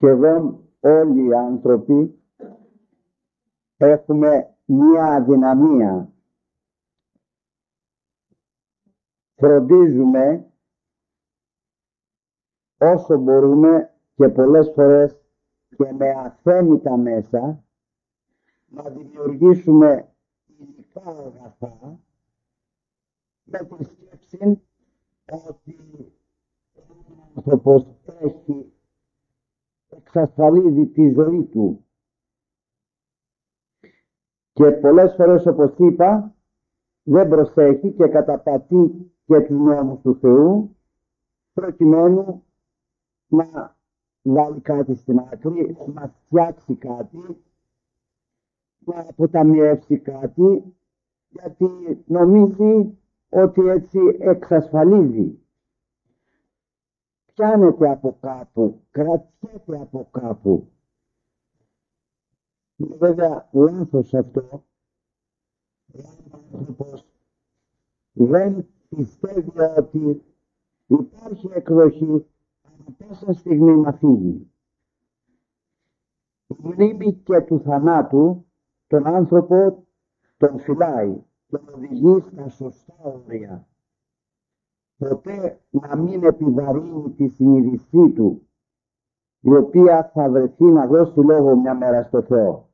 σχεδόν όλοι οι άνθρωποι έχουμε μία αδυναμία. Φροντίζουμε όσο μπορούμε και πολλές φορές και με αθέμητα μέσα να δημιουργήσουμε υλικά αγαθά με τη σκέψη ότι ο άνθρωπος εξασφαλίζει τη ζωή του. Και πολλές φορές, όπως είπα, δεν προσέχει και καταπατεί και τους νόμους του Θεού προκειμένου να βάλει κάτι στην άκρη, να φτιάξει κάτι, να αποταμιεύσει κάτι, γιατί νομίζει ότι έτσι εξασφαλίζει. Πιάνεται από κάπου, κρατιέται από κάπου. Είναι βέβαια λάθος αυτό. Ο άνθρωπος δεν πιστεύει ότι υπάρχει εκδοχή ανά πάσα στιγμή να φύγει. Η μνήμη και του θανάτου τον άνθρωπο τον φυλάει, τον οδηγεί στα σωστά όρια. Ποτέ να μην επιβαρύνει τη συνείδησή του, η οποία θα βρεθεί να δώσει λόγο μια μέρα στο Θεό.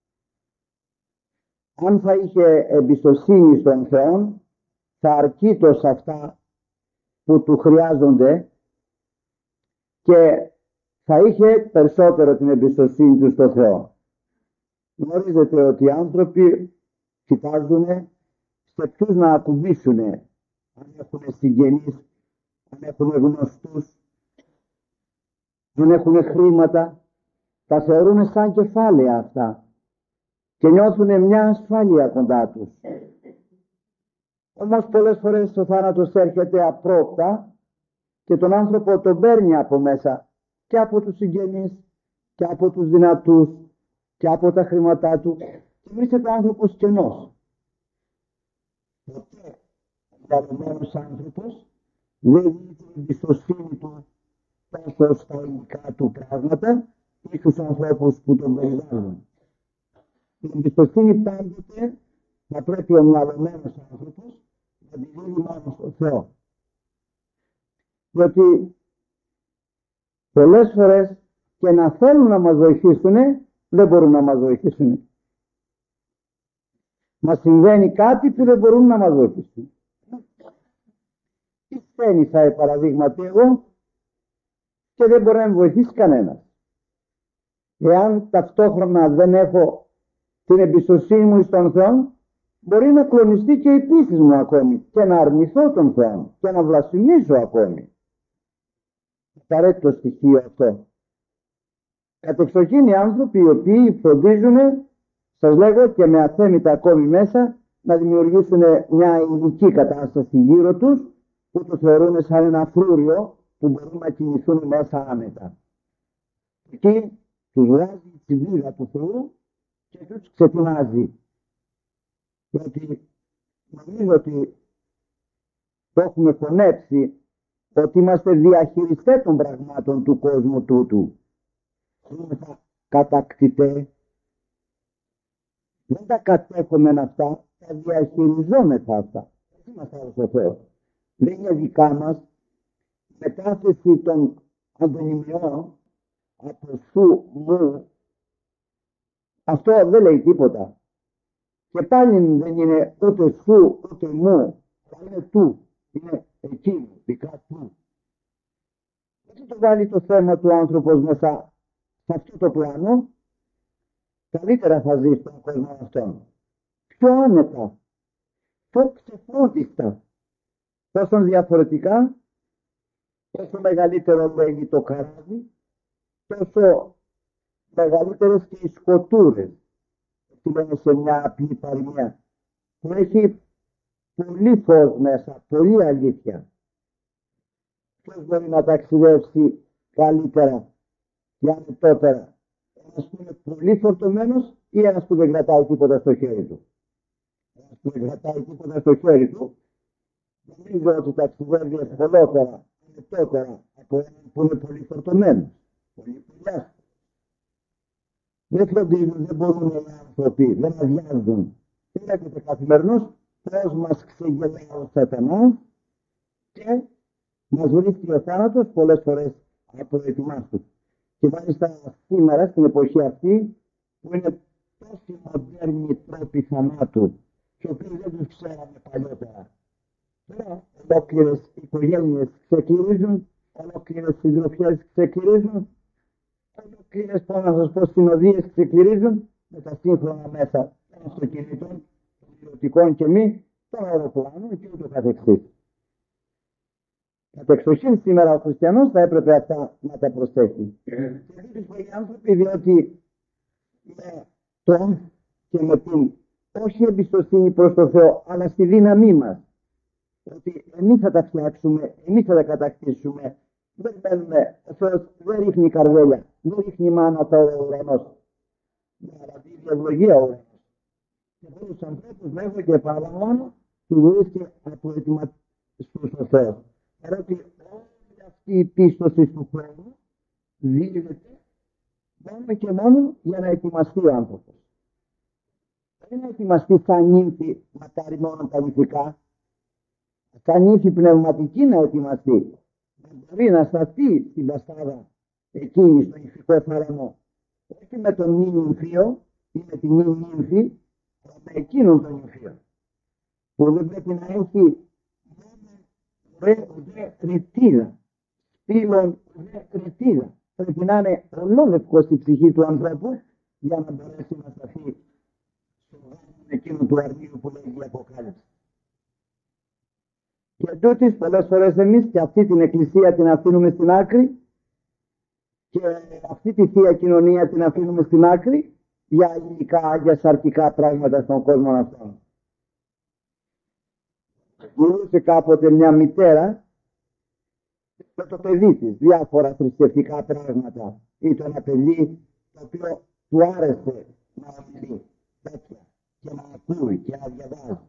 Αν θα είχε εμπιστοσύνη στον Θεό, θα αρκείτο σε αυτά που του χρειάζονται και θα είχε περισσότερο την εμπιστοσύνη του στο Θεό. Γνωρίζετε ότι οι άνθρωποι κοιτάζουν σε ποιους να ακουμπήσουν, αν έχουν συγγενείς, αν έχουν γνωστούς, αν έχουν χρήματα, τα θεωρούν σαν κεφάλαια αυτά και νιώθουν μια ασφάλεια κοντά τους. Όμως πολλές φορές ο θάνατος έρχεται απρόπτα και τον άνθρωπο τον παίρνει από μέσα και από τους συγγενείς και από τους δυνατούς και από τα χρήματά του και βρίσκεται ο άνθρωπος κενός. Ποτέ ο διαβημένος άνθρωπος δεν δίνει την εμπιστοσύνη του τόσο στα υλικά του πράγματα ή στους ανθρώπους που τον περιβάλλουν. Την εμπιστοσύνη πάντοτε θα πρέπει ο μυαλωμένος άνθρωπος να τη δίνει μόνο στο Θεό. Διότι πολλές φορές και να θέλουν να μας βοηθήσουν, δεν μπορούν να μας βοηθήσουν. Μας συμβαίνει κάτι που δεν μπορούν να μας βοηθήσουν. Τι φταίνει θα παραδείγματι εγώ και δεν μπορεί να με βοηθήσει κανένας. Εάν ταυτόχρονα δεν έχω την εμπιστοσύνη μου στον Θεό, μπορεί να κλονιστεί και η πίστη μου ακόμη και να αρνηθώ τον Θεό και να βλασφημίσω ακόμη. Απαραίτητο στοιχείο αυτό. Κατεξοχήν οι άνθρωποι οι οποίοι φροντίζουν, σας λέγω και με αθέμητα ακόμη μέσα, να δημιουργήσουν μια ειδική κατάσταση γύρω τους που το θεωρούν σαν ένα φρούριο που μπορούν να κινηθούν μέσα άνετα. Εκεί τους βγάζει τη βίδα του Θεού και τους ξετινάζει. Γιατί νομίζω ότι το έχουμε χωνέψει ότι είμαστε διαχειριστές των πραγμάτων του κόσμου τούτου. Είμαστε κατακτητές. Δεν τα κατέχουμε αυτά, τα διαχειριζόμεθα αυτά. Δεν είμαστε άλλος ο Θεός. Δεν είναι δικά μας. Μετάθεση των αντωνυμιών από σου, μου, αυτό δεν λέει τίποτα. Και πάλι δεν είναι ούτε σου, ούτε μου, θα είναι του, είναι εκείνο, δικά του. Δεν το βάλει το θέμα του άνθρωπος μέσα σε αυτό το πλάνο, καλύτερα θα ζει στον κόσμο αυτόν. Πιο άνετα, πιο ξεφρόντιστα, τόσο διαφορετικά, όσο μεγαλύτερο λέγει το καράβι, τόσο μεγαλύτερες και οι σκοτούρες. Τι λένε σε μια απλή παροιμία, που έχει πολύ φως μέσα, πολύ αλήθεια. Ποιος μπορεί να ταξιδεύσει καλύτερα και ανετότερα, ένας που είναι πολύ φορτωμένος ή ένας που δεν κρατάει τίποτα στο χέρι του? Ένας που δεν κρατάει τίποτα στο χέρι του, νομίζω ότι ταξιδεύει ευκολότερα, ανετότερα από έναν που είναι πολύ φορτωμένος, πολύ πουλιάστος. Δεν φροντίζουν, δεν μπορούν οι άνθρωποι, δεν αδειάζουν. Βλέπετε καθημερινώς πώς μας ξεγελάει ο Σατανάς και μας βρίσκει ο θάνατος πολλές φορές απροετοιμάστους. Και μάλιστα σήμερα, στην εποχή αυτή, που είναι τόσοι μοντέρνοι τρόποι θανάτου, και οποίους δεν τους ξέραμε παλιότερα. Τώρα ολόκληρες οικογένειες ξεκληρίζουν, ολόκληρες συντροφιές ξεκληρίζουν, ολόκληρες, πώς να σας πω, συνοδείες ξεκληρίζουν με τα σύγχρονα μέσα των αυτοκινήτων, των ιδιωτικών και μη, των αεροπλάνων και ούτω καθεξής. Κατεξοχήν σήμερα ο χριστιανός θα έπρεπε αυτά να τα προσέχει. Και δείτε πολλοί άνθρωποι, διότι με το και με την όχι εμπιστοσύνη προς το Θεό, αλλά στη δύναμή μας, ότι εμείς θα τα φτιάξουμε, εμείς θα τα κατακτήσουμε, δεν μένουμε, ο Θεός δεν ρίχνει καρδέλια, δεν ρίχνει μάνα τώρα ο ουρανός, αλλά δίδει ευλογία ο ουρανός. Και πολλούς ανθρώπους λέγω και επαναλαμβάνω, του βρίσκει απροετοιμαστούς ο Θεός. Παρότι όλη αυτή η πίστοση του χρόνου δίδεται μόνο και μόνο για να ετοιμαστεί ο άνθρωπος. Δεν να ετοιμαστεί σαν νύμφη, μακάρι μόνο τα νυφικά, σαν νύμφη πνευματική να ετοιμαστεί. Να μπορεί να σταθεί στην βαστάδα εκείνη, στο νυφικό θάλαμο, όχι με τον νυ νυμφίο ή με την νυ νύμφη, αλλά με εκείνον τον νυμφίο, που δεν πρέπει να έχει ουδέ ρητίδα, σπήλων ουδέ ρητίδα. Πρέπει να είναι ολόλευκο στη ψυχή του ανθρώπου για να μπορέσει να σταθεί στο γάμο εκείνο του αρνίου που λέγει η Αποκάλυψη. Και τούτης πολλές φορές εμείς και αυτή την εκκλησία την αφήνουμε στην άκρη και αυτή τη Θεία Κοινωνία την αφήνουμε στην άκρη για υλικά, για σαρκικά πράγματα στον κόσμο αυτόν. Μιλούσε κάποτε μια μητέρα με το παιδί της διάφορα θρησκευτικά πράγματα. Ήταν ένα παιδί το οποίο του άρεσε να ομιλεί τέτοια και να ακούει και να διαβάζει.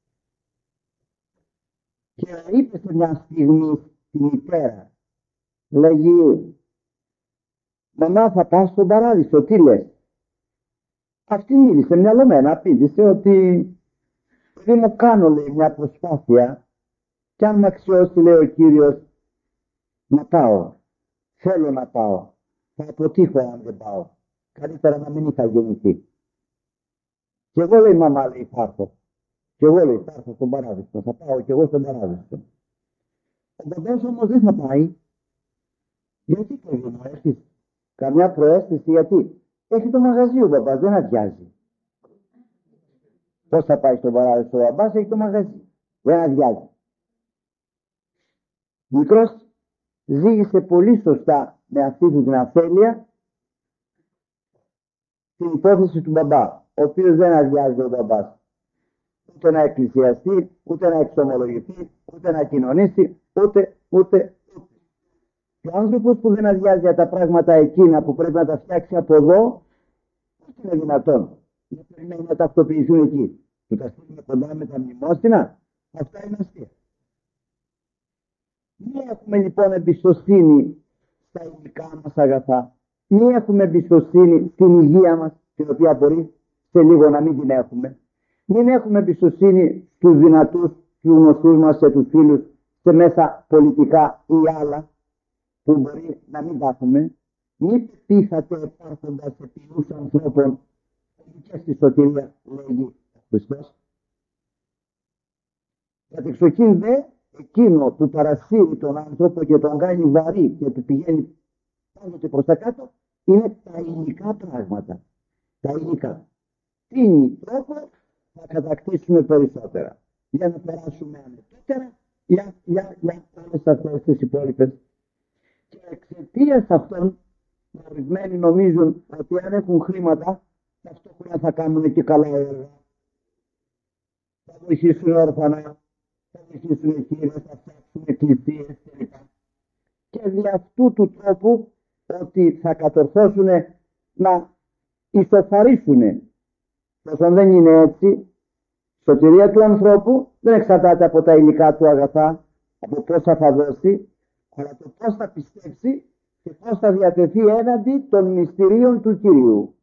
Και είπε σε μια στιγμή τη μητέρα, λέγει, μαμά θα πας στον παράδεισο, τι λες? Αυτή μίλησε μυαλωμένα, απήντησε ότι παιδί μου κάνω, λέει, μια προσπάθεια και αν με αξιώσει, λέει ο Κύριος, να πάω. Θέλω να πάω. Θα αποτύχω αν δεν πάω. Καλύτερα να μην είχα γεννηθεί. Και εγώ, λέει, μαμά, λέει, θα έρθω. Και εγώ, λέει, θα έρθω στον παράδεισο. Θα πάω και εγώ στον παράδεισο. Ο μπαμπάς όμως δεν θα πάει. Γιατί, παιδί μου, έχεις καμιά προαίσθηση? Γιατί έχει το μαγαζί ο μπαμπάς, δεν αδειάζει. Πώς θα πάει στον παράδεισο ο μπαμπάς? Έχει το μαγαζί, δεν αδειάζει. Μικρός ζήγησε πολύ σωστά με αυτή την αφέλεια την υπόθεση του μπαμπά, ο οποίος δεν αδειάζει ο μπαμπάς. Ούτε να εκκλησιαστεί, ούτε να εξομολογηθεί, ούτε να κοινωνήσει, ούτε. Και ο άνθρωπος που δεν αδειάζει για τα πράγματα εκείνα που πρέπει να τα φτιάξει από εδώ, πώς είναι δυνατόν να περιμένει να ταυτοποιηθούν εκεί? Του τα στείλουμε κοντά με τα μνημόσυνα? Αυτά είναι αστεία. Μη έχουμε λοιπόν εμπιστοσύνη στα υλικά μας αγαθά. Μη έχουμε εμπιστοσύνη στην υγεία μας, την οποία μπορεί σε λίγο να μην την έχουμε. Μην έχουμε εμπιστοσύνη στους δυνατούς, στους γνωστούς μας και τους φίλους, σε μέσα πολιτικά ή άλλα, που μπορεί να μην τα έχουμε. Μη πείθατε υπάρχοντας σε ποιούς ανθρώπων και στη σωτηρία, λέγει ο Χριστός. Κατεξοχήν δε, εκείνο που παρασύρει τον άνθρωπο και τον κάνει βαρύ και του πηγαίνει πάνω και προς τα κάτω, είναι τα υλικά πράγματα. Τα υλικά. Τι είναι τρόπο να κατακτήσουμε περισσότερα, για να περάσουμε ανετότερα, για όλες αυτές τις υπόλοιπες. Και εξαιτίας αυτών, ορισμένοι νομίζουν ότι αν έχουν χρήματα, ταυτόχρονα θα κάνουν και καλά έργα. Θα βοηθήσουν όρφανα, θα βοηθήσουν χείρες, θα φτιάξουν εκκλησίες κλπ. Και δι' αυτού του τρόπου ότι θα κατορθώσουν να ισοφαρίσουν. Όσο δεν είναι έτσι, η σωτηρία του ανθρώπου δεν εξαρτάται από τα υλικά του αγαθά, από πόσα θα δώσει, αλλά το πώς θα πιστέψει και πώς θα διατεθεί έναντι των μυστηρίων του Κυρίου.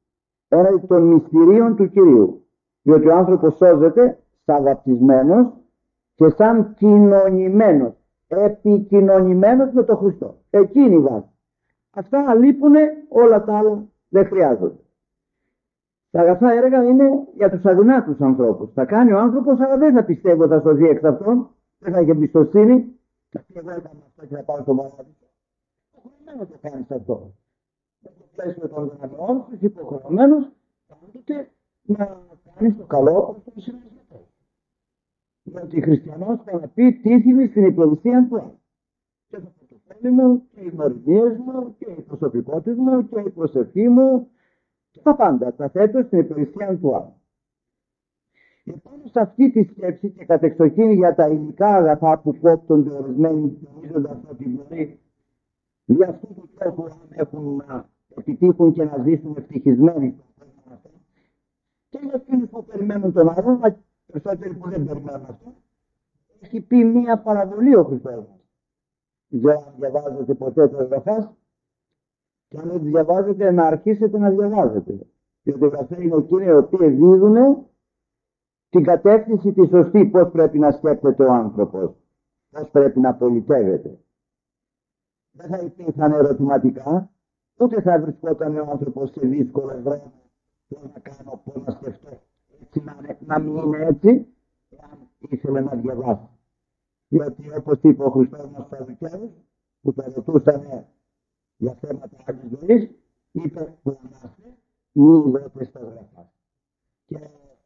έναντι των μυστηρίων του Κυρίου. Διότι ο άνθρωπος σώζεται σαν βαπτισμένος και σαν κοινωνημένος, επικοινωνημένος με τον Χριστό. Εκείνη η βάση. Αυτά λείπουνε, όλα τα άλλα δεν χρειάζονται. Τα αγαθά έργα είναι για τους αδυνάτους ανθρώπους. Θα κάνει ο άνθρωπος, αλλά δεν θα πιστεύω ότι θα σωθεί εξ αυτών, δεν θα έχει εμπιστοσύνη. Εγώ έκανα αυτό και θα πάω στον παράδεισο. Υποχρεωμένος το κάνεις αυτό. Με το πλαίσιο των δυναμιών σου, υποχρεωμένος πάντοτε να κάνεις το καλό όπως τον συνεργατό. Διότι ο χριστιανός θα να πει τίθιμη στην υπηρεσία του άλλου. Και το πορτοφόλι μου, και οι γνωριμίες μου, και η προσωπικότητα μου, και η προσευχή μου, και τα πάντα τα θέτω στην υπηρεσία του άλλου. Επάνω σε αυτή τη σκέψη και κατεξοχήν για τα υλικά αγαθά που κόπτονται ορισμένοι, νομίζοντας ότι μπορεί δια αυτού του τρόπου αν έχουν να επιτύχουν και να ζήσουν ευτυχισμένοι στον κόσμο αυτό, και για εκείνους που περιμένουν τον άλλον, αλλά περισσότεροι που δεν περιμένουν αυτό, έχει πει μία παραβολή ο Χριστός. Δεν ξέρω αν διαβάζετε ποτέ το Εγγραφάς, και αν δεν διαβάζετε να αρχίσετε να διαβάζετε. Διότι οι γραφές είναι εκείνοι οι οποίοι δίδουν την κατεύθυνση τη σωστή, πώς πρέπει να σκέφτεται ο άνθρωπος, πώς πρέπει να πολιτεύεται. Δεν θα υπήρχαν ερωτηματικά, ούτε θα βρισκόταν ο άνθρωπος σε δύσκολο δρόμο, πώς να κάνω, πώς να σκεφτώ, έτσι να μην είναι έτσι, εάν ήθελε να διαβάσει. Διότι όπως είπε ο Χριστός μας στα Σαδουκαίους, που τα ρωτούσαν για θέματα άλλης ζωής, είπε που ανάστε, μη λέτε στα γραφά. Και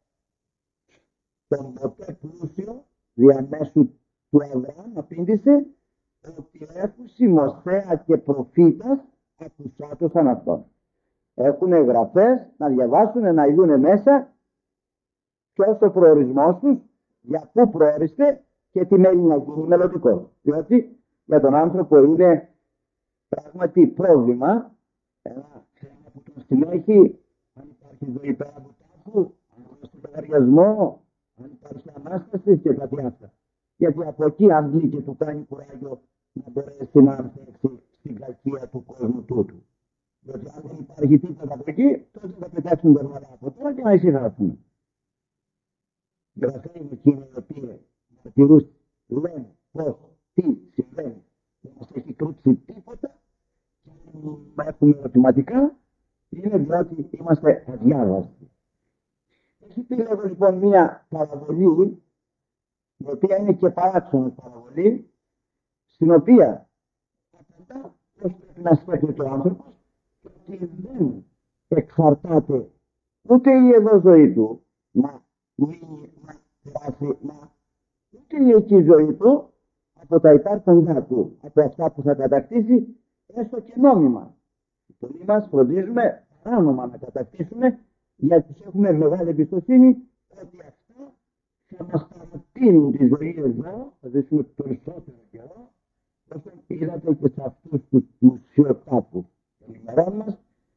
τον ποτέ πλούσιο διαμέσου του Αβραάμ απήντησε ότι έχουν Μωσέα και προφήτας ακουσάτωσαν αυτόν. Έχουν γραφές να διαβάσουν, να ειδούν μέσα ποιος ο προορισμός τους, για πού προόριστε και τι μέλη να γίνει μελλοντικό. Διότι για τον άνθρωπο είναι πράγματι πρόβλημα, ένα θέμα που τον συνέχει, αν υπάρχει ζωή πέρα από τάφου, αν υπάρχει λογαριασμό, αν υπάρχει ανάσταση και κάτι αυτά. Γιατί από εκεί αντλεί και του κάνει κουράγιο να μπορέσει να ανθέξει στην κακία του κόσμου τούτου. Διότι αν δεν υπάρχει τίποτα από εκεί, τότε θα πετάξουν τον μαλά από τώρα και να ησυχάσουν. Γραφές είναι εκείνοι οι οποίοι μαρτυρούς λένε πώς, τι συμβαίνει. Δεν μας έχει κρύψει τίποτα και δεν έχουμε ερωτηματικά, είναι διότι είμαστε αδιάβαστοι. Έχει πει λέγω λοιπόν μια παραβολή, η οποία είναι και παράξενη παραβολή, στην οποία απαντά πώς πρέπει να σκέφτεται ο άνθρωπος και ότι δεν εξαρτάται ούτε η εδώ ζωή του να μείνει, να περάσει, ούτε η εκεί ζωή του από τα υπάρχοντά του, από αυτά που θα κατακτήσει, έστω και νόμιμα. Οι πολλοί μας φροντίζουμε παράνομα να κατακτήσουμε, γιατί έχουμε μεγάλη εμπιστοσύνη ότι αυτά θα μας παρατείνουν τη ζωή εδώ, θα ζήσουμε περισσότερο καιρό, όσο είδατε και σε αυτούς τους μουσιοτάπους των ημερών μας,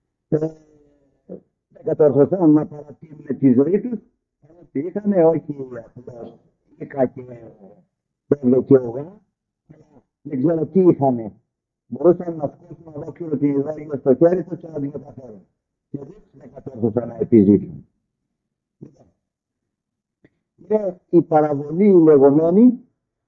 δεν κατορθώσαν να παρατείνουν τη ζωή τους, ότι είχαν όχι απλώς ήκα και πέλε και ογά, αλλά δεν ξέρω τι είχαν. Μπορούσαν να σκόσουν ολόκληρο την ιδέα στο χέρι τους και να την καταφέρουν. Και δεν κατόρθωσαν να επιζήσουν. Είναι η παραβολή λεγόμενη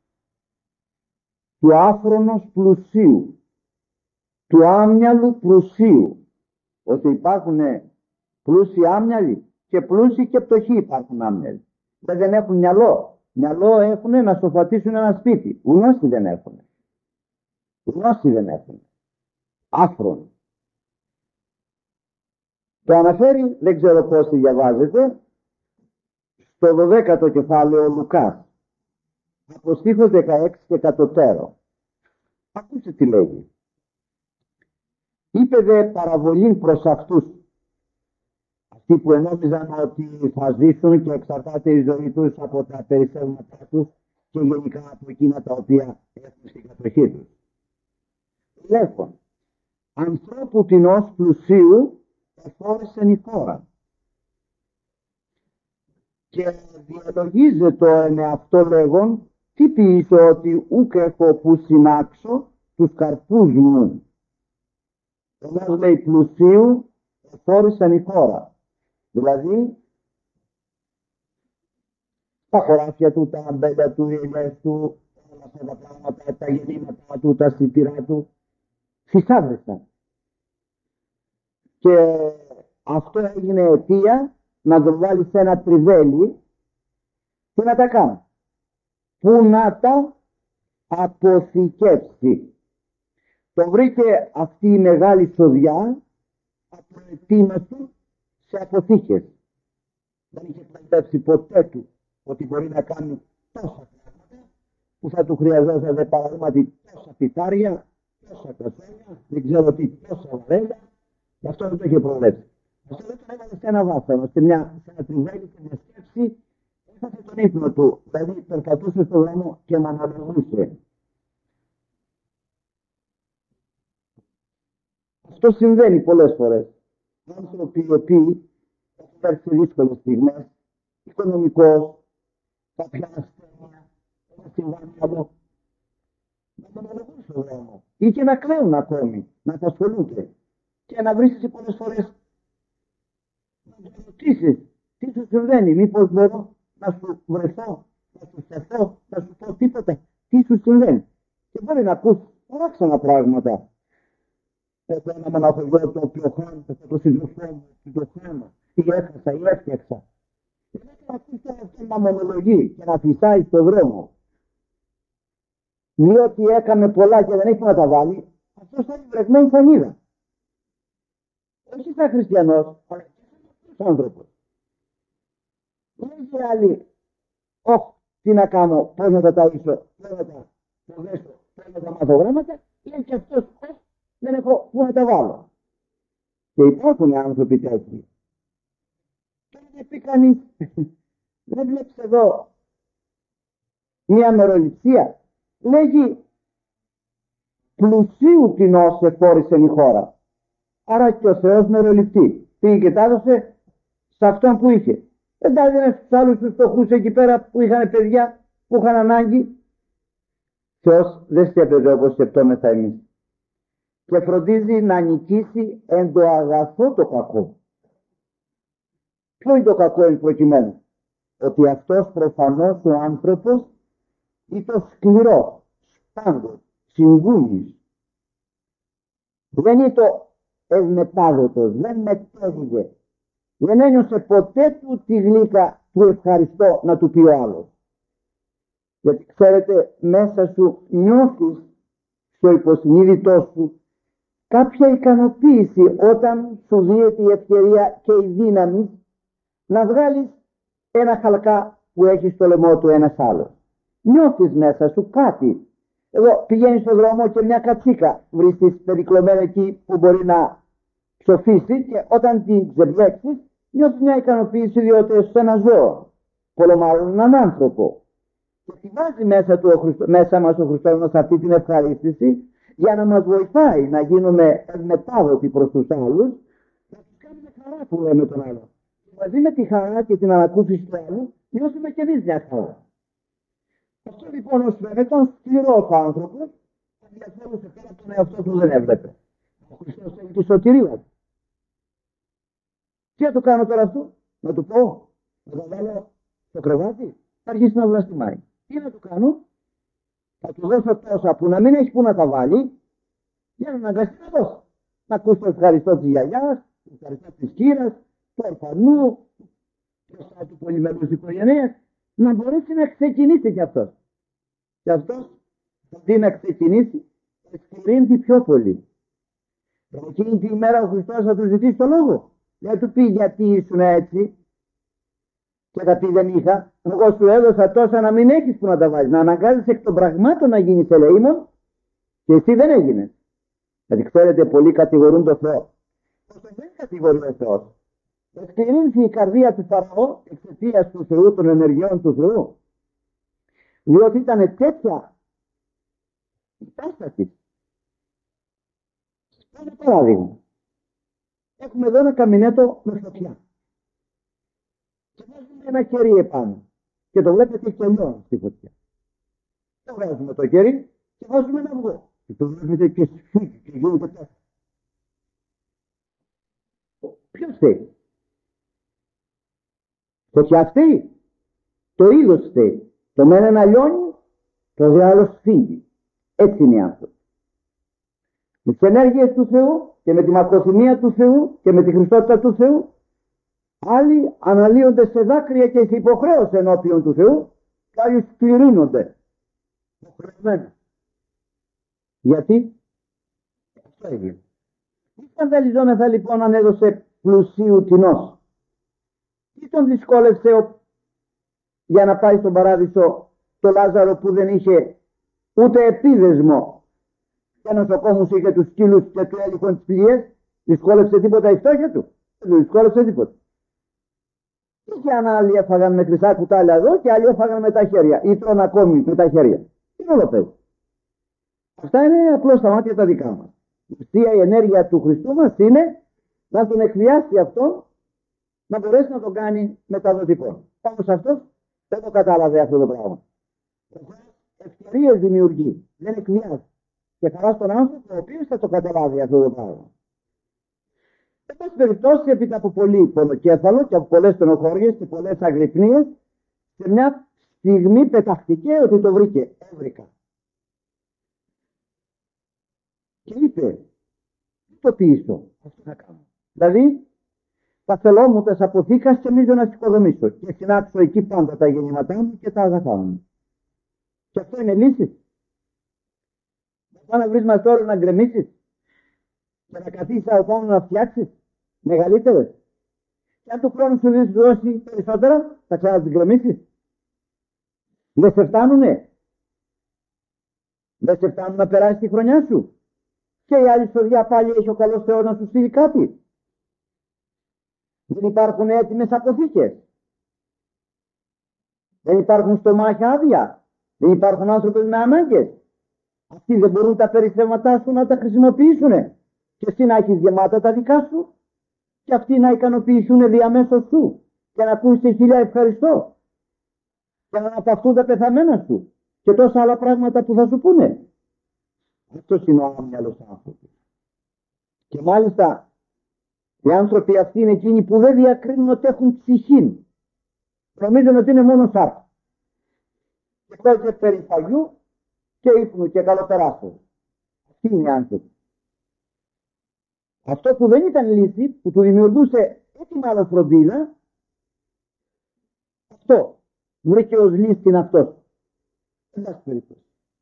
του άφρονος πλουσίου, του άμυαλου πλουσίου. Ότι υπάρχουν πλούσιοι άμυαλοι και πλούσιοι και πτωχοί υπάρχουν άμυαλοι. Δεν έχουν μυαλό. Μυαλό έχουν να σοφατίσουν ένα σπίτι. Γνώση δεν έχουν. Γνώση δεν έχουν. Άφρον. Το αναφέρει, δεν ξέρω πώς τη διαβάζετε, στο 12ο κεφάλαιο ο Λουκάς. Από στίχος 16 και κατωτέρω. Ακούστε τι λέγει. Είπε δε παραβολήν προς αυτούς. Αυτοί που ενόμιζαν ότι θα ζήσουν και εξαρτάται η ζωή τους από τα περισσεύματά τους και γενικά από εκείνα τα οποία έχουν στην κατοχή τους. Λέγον, ανθρώπου τινός πλουσίου εφόρεσεν η χώρα. Και διαλογίζε το εαυτό λέγον, τι ποιήσω ότι ούκ έχω που συνάξω τους καρπούς μου. Ενός λέει πλουσίου εφόρεσεν η χώρα. Δηλαδή, τα χωράφια του, τα αμπέλια του, οι ελιές του, όλα αυτά τα πράγματα, τα γεννήματά του, τα σιτηρά του, φυσάβρισαν. Και αυτό έγινε αιτία να τον βάλει σε ένα τριβέλι και να τα κάνει. Πού να τα αποθηκεύσει. Το βρήκε αυτή η μεγάλη σοδιά απροετοίμαστο σε αποθήκες. Δεν είχε πλαντεύσει ποτέ του ότι μπορεί να κάνει τόσα πράγματα που θα του χρειαζόταν παραδείγματι τόσα πιτάρια, τόσα κασόνια, δεν ξέρω τι, τόσα βαρέλια. Γι' αυτό δεν το είχε προβλέψει. Αυτό δεν το έβαλε σε ένα βάσανο, σε ένα τριβέλι και μια σκέψη έφασε τον ύπνο του. Δηλαδή περπατούσε στον δρόμο και με αναλογούσε. Αυτό συμβαίνει πολλές φορές. Άνθρωποι οι οποίοι έχουν έρθει σε δύσκολες στιγμές, οικονομικός, κάποια ασθένεια, ένα συμβάν άλλο, να τον αναλογούν στον δρόμο ή και να κλαίουν ακόμη, να τα ασχολούνται και να βρίσκεις πολλές φορές να τους ρωτήσεις τι σου συμβαίνει, μήπως μπορώ να σου βρεθώ, να σου σταθώ, να σου πω τίποτα, τι σου συμβαίνει. Και μπορεί να ακούς παράξενα πράγματα. Έχω ένα μοναχογιό το οποίο χάνεται από το σύντροφό μου, το χάνω, ή έχασα ή έφτιαξα. Και δεν θα ακούσει αυτό να μονολογεί και να φυσάει στον δρόμο. Διότι έκανε πολλά και δεν έχει να τα βάλει, αυτός θα είναι βρεγμένη φανίδα. Όχι σαν χριστιανός, αλλά και σαν άνθρωπος. Δεν λέει άλλοι, όχι, τι να κάνω, πώς να τα ταΐσω, πώς να τα φοβέσω, πώς να τα μάθω γράμματα, λέει και αυτός, όχι, δεν έχω πού να τα βάλω. Και υπάρχουν άνθρωποι τέτοιοι. Και δεν πει κανείς, δεν βλέπεις εδώ μια μεροληψία. Λέγει, πλουσίου κοινός εφόρησε η χώρα. Άρα και ο Θεός μεροληπτεί. Πήγε και τα έδωσε σε αυτόν που είχε. Δεν τα έδινε στους άλλους τους φτωχούς εκεί πέρα που είχαν παιδιά, που είχαν ανάγκη. Θεός δεν σκέπτεται όπως σκεπτόμεθα εμείς. Και φροντίζει να νικήσει εν το αγαθό το κακό. Ποιο είναι το κακό εν προκειμένου? Ότι αυτός προφανώς ο άνθρωπος ήταν σκληρός, σπάνδος, συγκούνης. Δεν ήταν ευμετάδοτος, δεν μετέδιδε. Δεν ένιωσε ποτέ του τη γλύκα του ευχαριστώ να του πει ο άλλος. Γιατί ξέρετε, μέσα σου νιώθεις στο υποσυνείδητό σου κάποια ικανοποίηση όταν σου δίνεται η ευκαιρία και η δύναμη να βγάλεις ένα χαλκά που έχει στο λαιμό του ένας άλλος. Νιώθεις μέσα σου κάτι. Εδώ πηγαίνεις στον δρόμο και μια κατσίκα βρίσκεις περικλωμένη εκεί που μπορεί να ψοφήσει και όταν την ξεμπλέξεις νιώθεις μια ικανοποίηση διότι είσαι ένα ζώο. Πολλό μάλλον έναν άνθρωπο. Και τη βάζει μέσα μας ο Χριστός σε αυτή την ευχαρίστηση για να μας βοηθάει να γίνουμε ευμετάδοτοι προς τους άλλους, να τους κάνουμε χαρά που λέμε τον άλλο. Και μαζί με τη χαρά και την ανακούφιση του άλλου, νιώσουμε και εμείς μια χαρά. Αυτό λοιπόν ως φαίνεται ήταν σκληρός άνθρωπος, ενδιαφέρουσε πέρα από τον εαυτό του δεν έβλεπε. Ο Χριστός θέλει τη σωτηρία του. Τι θα το κάνω τώρα αυτό, να του πω, να το βάλω στο κρεβάτι, θα αρχίσει να βλαστημάει. Τι να του κάνω, θα του δώσω τόσα που να μην έχει που να τα βάλει, για να αναγκαστεί να δώσει. Να ακούσει το ευχαριστώ της γιαγιάς, το ευχαριστώ της κύρας, του ορφανού, μπροστά του πολυμελούς οικογενείας, να μπορέσει να ξεκινήσει κι αυτός. Και αυτός, αντί να ξεκινήσει, ευκαιρίνει πιο πολύ. Εκείνη τη ημέρα ο Χριστός θα του ζητήσει το λόγο. Δεν του πει γιατί ήσουν έτσι, και θα πει δεν είχα. Εγώ σου έδωσα τόσα να μην έχεις που να τα βάλεις. Να αναγκάζεις εκ των πραγμάτων να γίνεις ελεήμων και εσύ δεν έγινες. Γιατί ξέρετε, πολλοί κατηγορούν τον Θεό. Όσο δεν κατηγορεί ο Θεός. Ευκαιρίνθη η καρδία του Φαραώ εξαιτίας του Θεού, των ενεργειών του Θεού. Διότι ήταν τέτοια η πάσταση. Ένα παράδειγμα. Έχουμε εδώ ένα καμινέτο με φωτιά. Και βάζουμε ένα κερί επάνω. Και το βλέπετε και λιώνει στη φωτιά. Το βγάζουμε το κερί και βάζουμε ένα αυγό. Και το βλέπετε και σφίγγει και γίνεται πέρα. Ποιος θέλει? Όχι αυτή. Το είδος φταίει. Το μένα να λιώνει, το δε άλλο σφίγγει. Έτσι είναι οι άνθρωποι. Με τις ενέργειες του Θεού και με τη μακροθυμία του Θεού και με τη Χριστότητα του Θεού, άλλοι αναλύονται σε δάκρυα και σε υποχρέωση ενώπιον του Θεού και άλλοι σκληρύνονται. Υποχρεωμένα. Γιατί? Αυτό έγινε. Τι σκανδαλιζόμεθα λοιπόν αν έδωσε πλουσίου τεινός? Τι τον δυσκόλευσε για να πάει στον παράδεισο το Λάζαρο που δεν είχε ούτε επίδεσμο και νοσοκόμους είχε τους σκύλους και του έλειχαν τις πληγές? Δυσκόλευσε τίποτα η φτώχεια του? Δεν δυσκόλευσε τίποτα. Είχε άλλοι έφαγαν με χρυσά κουτάλια εδώ και άλλοι έφαγαν με τα χέρια ή τρώνε ακόμη με τα χέρια. Τι είναι όλο παιδί? Αυτά είναι απλώς τα μάτια τα δικά μας. Η ουσία, η ενέργεια του Χριστού μας είναι να τον εκβιάσει αυτόν, να μπορέσει να τον κάνει μεταδοτικό. Όμως αυτός δεν το κατάλαβε αυτό το πράγμα. Ευκαιρίες δημιουργεί, δεν εκβιάζει. Και καλά στον άνθρωπο ο οποίος θα το καταλάβει αυτό το πράγμα. Εν πάση περιπτώσει, έπειτα από πολύ πονοκέφαλο και από πολλές στενοχώριες και πολλές αγρυπνίες, σε μια στιγμή πεταχτηκε ότι το βρήκε. Έβρικα. Και είπε, τι το πείσω, αυτό θα κάνω. Δηλαδή, τα θέλω μου, τα αποθήκας και μίζω να τις οικοδομήσω και συνάξω εκεί πάντα τα γεννήματά μου και τα αγαθά μου. Και αυτό είναι λύση. Να βρεις μαστόρο να γκρεμίσεις και να καθίσεις από να φτιάξεις μεγαλύτερες. Και αν του χρόνου σου δώσει περισσότερα, θα ξανά γκρεμίσεις. Δεν σε φτάνουνε. Δεν σε φτάνουν να περάσει τη χρονιά σου. Και η άλλη σοδιά πάλι έχει ο καλός Θεός να σου στείλει κάτι. Δεν υπάρχουν έτοιμες αποθήκες. Δεν υπάρχουν στομάχια άδεια. Δεν υπάρχουν άνθρωποι με ανάγκες. Αυτοί δεν μπορούν τα περισσεύματά σου να τα χρησιμοποιήσουν. Και εσύ να έχεις γεμάτα τα δικά σου. Και αυτοί να ικανοποιηθούν διαμέσως σου. Και να πούν σε χίλια ευχαριστώ. Και να αναπαυτούν τα πεθαμένα σου. Και τόσα άλλα πράγματα που θα σου πούνε. Αυτός είναι ο άμυαλος άνθρωπος. Και μάλιστα οι άνθρωποι αυτοί είναι εκείνοι που δεν διακρίνουν ότι έχουν ψυχή. Νομίζουν ότι είναι μόνο σάρκα. Και κόζε περιφαγιού και ύπνου και καλοπεράσεως. Αυτοί είναι οι άνθρωποι. Αυτό που δεν ήταν λύση, που του δημιουργούσε έτσι μάλλον φροντίδα, αυτό βρήκε ως λύση αυτός. Εντάξει περίπτωση.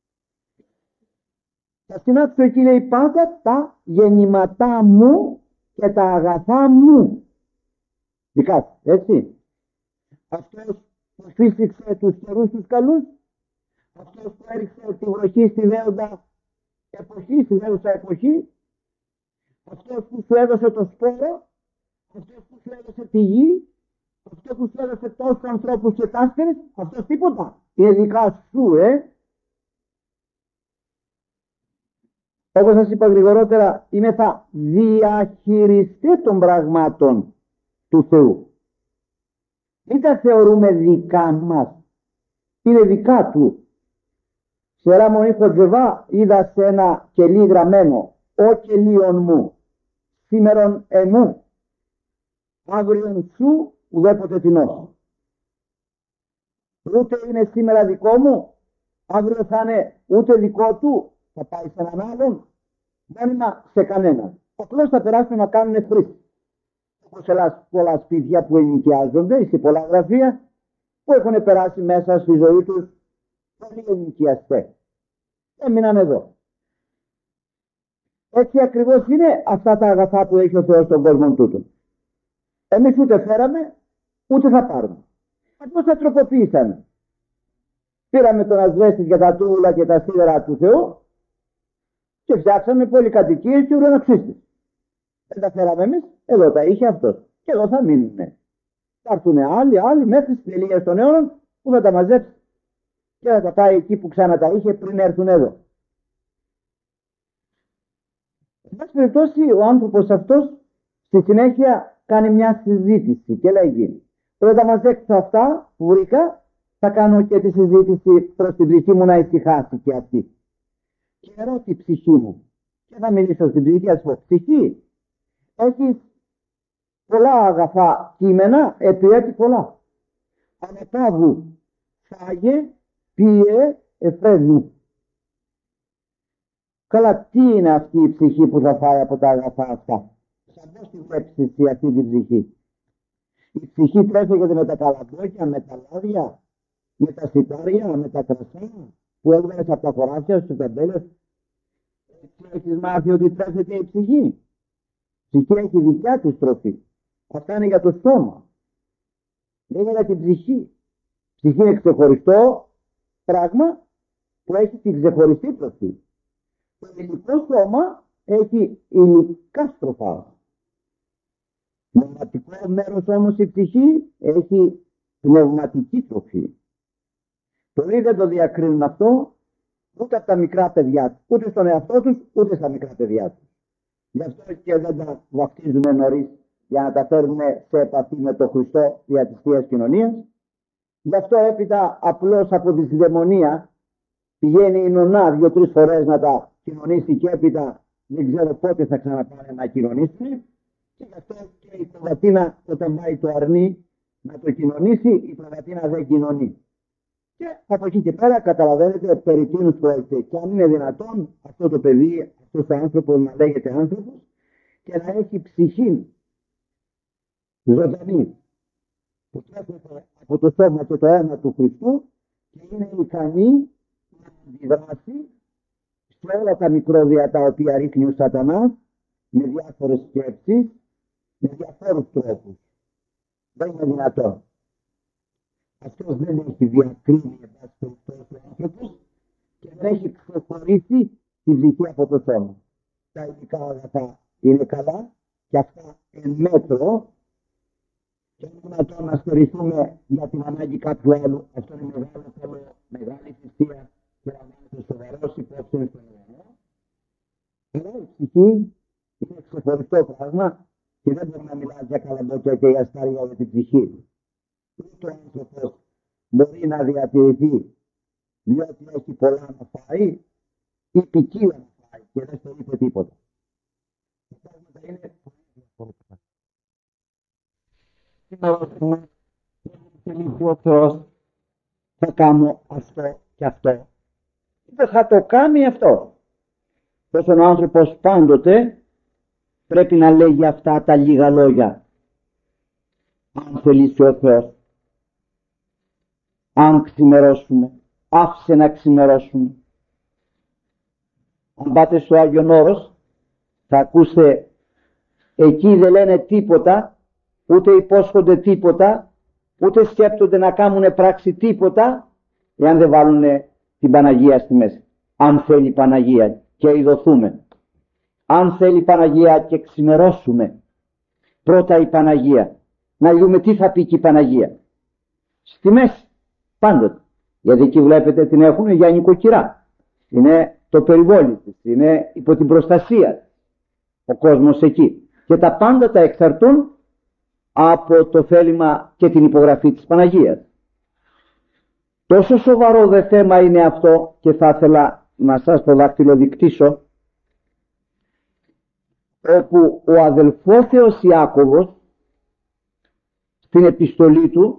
Θα συνάξω εκεί, λέει, πάντα τα γεννήματά μου και τα αγαθά μου. Δικά σου, έτσι. Αυτός που φύσηξε τους καιρούς τους καλούς, αυτός που έριξε τη βροχή στη δέοντα εποχή, στη δέουσα εποχή, αυτός που σου έδωσε το σπόρο, αυτός που σου έδωσε τη γη, αυτός που σου έδωσε τόσους ανθρώπους και τάσπερες, αυτός τίποτα. Είναι δικά σου, Όπως σας είπα γρηγορότερα, είμαι θα διαχειριστεί των πραγμάτων του Θεού. Μην τα θεωρούμε δικά μας. Είναι δικά του. Σε Ραμονή Χοτζεβά είδα σε ένα κελί γραμμένο, «Ο κελίον μου, σήμερον εμού, αύριον σου ουδέποτε τεινός». Ούτε είναι σήμερα δικό μου, αύριο θα είναι ούτε δικό του, θα πάει σε έναν άλλον, μόνιμα σε κανέναν. Απλώς θα περάσουν να κάνουν χρήση. Όπως πολλά σπίτια που ενοικιάζονται ή σε πολλά γραφεία που έχουν περάσει μέσα στη ζωή τους πολλοί ενοικιαστές. Έμειναν εδώ. Έτσι ακριβώς είναι αυτά τα αγαθά που έχει ο Θεός στον κόσμο τούτο. Εμείς ούτε φέραμε, ούτε θα πάρουμε. Απλώς τα τροποποίησαμε. Πήραμε τον ασβέστη για τα τούβλα και τα σίδερα του Θεού και φτιάξαμε πολυκατοικίες και ουρανοξύστες. Δεν τα φέραμε εμείς, εδώ τα είχε αυτός. Και εδώ θα μείνουνε. Θα έρθουν άλλοι μέχρι στις τελείες των αιώνων που θα τα μαζέψει και θα τα πάει εκεί που ξανά τα είχε πριν έρθουν εδώ. Εν πάση περιπτώσει, ο άνθρωπος αυτός στη συνέχεια κάνει μια συζήτηση και λέγει: όταν τα μαζέψω αυτά που βρήκα, θα κάνω και τη συζήτηση προς την ψυχή μου να ησυχάσει και αυτή. Και ερώτη η ψυχή μου. Και θα μιλήσω στην ψυχή, ας πω: ψυχή, έχεις πολλά αγαθά κείμενα, επιέτει πολλά. αναπαύου φάγε, πίε, εφραίνου. Καλά, τι είναι αυτή η ψυχή που θα φάει από τα αγαθά αυτά? Σαν πώς τη βλέπεις εσύ αυτή την ψυχή? Η ψυχή τρέφεται με τα καλαμπόκια, με τα λάδια, με τα σιτάρια, με τα κρασά που έβγαλες από τα χωράφια στους ταμπέλες. Έτσι έχεις μάθει ότι τρέφεται η ψυχή? Η ψυχή έχει δικιά της τροφή. Αυτά είναι για το σώμα. Δεν είναι για την ψυχή. Η ψυχή είναι ξεχωριστό πράγμα που έχει την ξεχωριστή τροφή. Το υλικό σώμα έχει υλικά στροφά. Πνευματικό μέρος όμως η ψυχή έχει πνευματική τροφή. Πολλοί δεν το διακρίνουν αυτό ούτε από τα μικρά παιδιά τους, ούτε στον εαυτό τους, ούτε στα μικρά παιδιά τους. Γι' αυτό και δεν τα βαφτίζουμε νωρίς για να τα φέρουμε σε επαφή με τον Χριστό δια της Θείας Κοινωνίας. Γι' αυτό έπειτα απλώς από τη δαιμονία πηγαίνει η νονά 2-3 φορές να τα κοινωνήσει και έπειτα δεν ξέρω πότε θα ξαναπάνε να κοινωνήσουν. Και γι' αυτό και η προβατίνα όταν πάει το αρνί να το κοινωνήσει, η προβατίνα δεν κοινωνεί. Και από εκεί και πέρα καταλαβαίνετε περί τίνος πρόκειται. Και αν είναι δυνατόν αυτό το παιδί, αυτός ο άνθρωπος να λέγεται άνθρωπος και να έχει ψυχή ζωντανή που τρέφεται από το σώμα και το αίμα του Χριστού και είναι ικανή να αντιδράσει σε όλα τα μικρόβια τα οποία ρίχνει ο σατανάς με διάφορες σκέψεις, με διαφόρους τρόπους. Δεν είναι δυνατόν. Αυτός δεν έχει διακρίνει εν πάση περιπτώσει ο άνθρωπος και δεν έχει ξεχωρίσει τη ψυχή από το σώμα. Τα υλικά αγαθά είναι καλά και αυτά εν μέτρο και είναι δυνατόν να στερηθούμε για την ανάγκη κάποιου άλλου. Αυτό είναι μεγάλο θέμα, μεγάλη θυσία και λαμβάνεται σοβαρός υπόψη στον ουρανό. Αλλά η ψυχή είναι ξεχωριστό πράγμα και δεν μπορεί να μιλάει για καλαμπόκια και για στάρια για την ψυχή. Ούτε ο άνθρωπος μπορεί να διατηρηθεί διότι έχει πολλά να φάει ή ποικίλα να φάει και δεν στερείται τίποτα. Τα πράγματα είναι πολύ διαφορετικά. Σήμερα ο Θεός θα κάνω αυτό και αυτό. Δεν θα το κάνει αυτό. Τόσο ο άνθρωπος πάντοτε πρέπει να λέγει αυτά τα λίγα λόγια. Αν θελήσει ο Θεός. Αν ξημερώσουμε. Άφησε να ξημερώσουμε. Αν πάτε στο Άγιον Όρος θα ακούσετε εκεί δεν λένε τίποτα, ούτε υπόσχονται τίποτα, ούτε σκέπτονται να κάνουν πράξη τίποτα εάν δεν βάλουν την Παναγία στη μέση. Αν θέλει η Παναγία και ειδωθούμε. Αν θέλει η Παναγία και ξημερώσουμε. Πρώτα η Παναγία. Να δούμε τι θα πει και η Παναγία. Στη μέση. Πάντοτε. Γιατί εκεί βλέπετε την έχουν για νοικοκυρά. Είναι το περιβόλι της. Είναι υπό την προστασία. Ο κόσμος εκεί. Και τα πάντα τα εξαρτούν από το θέλημα και την υπογραφή της Παναγίας. Τόσο σοβαρό δε θέμα είναι αυτό και θα ήθελα να σας το δακτυλοδεικτήσω, όπου ο αδελφόθεος Ιάκωβος στην επιστολή του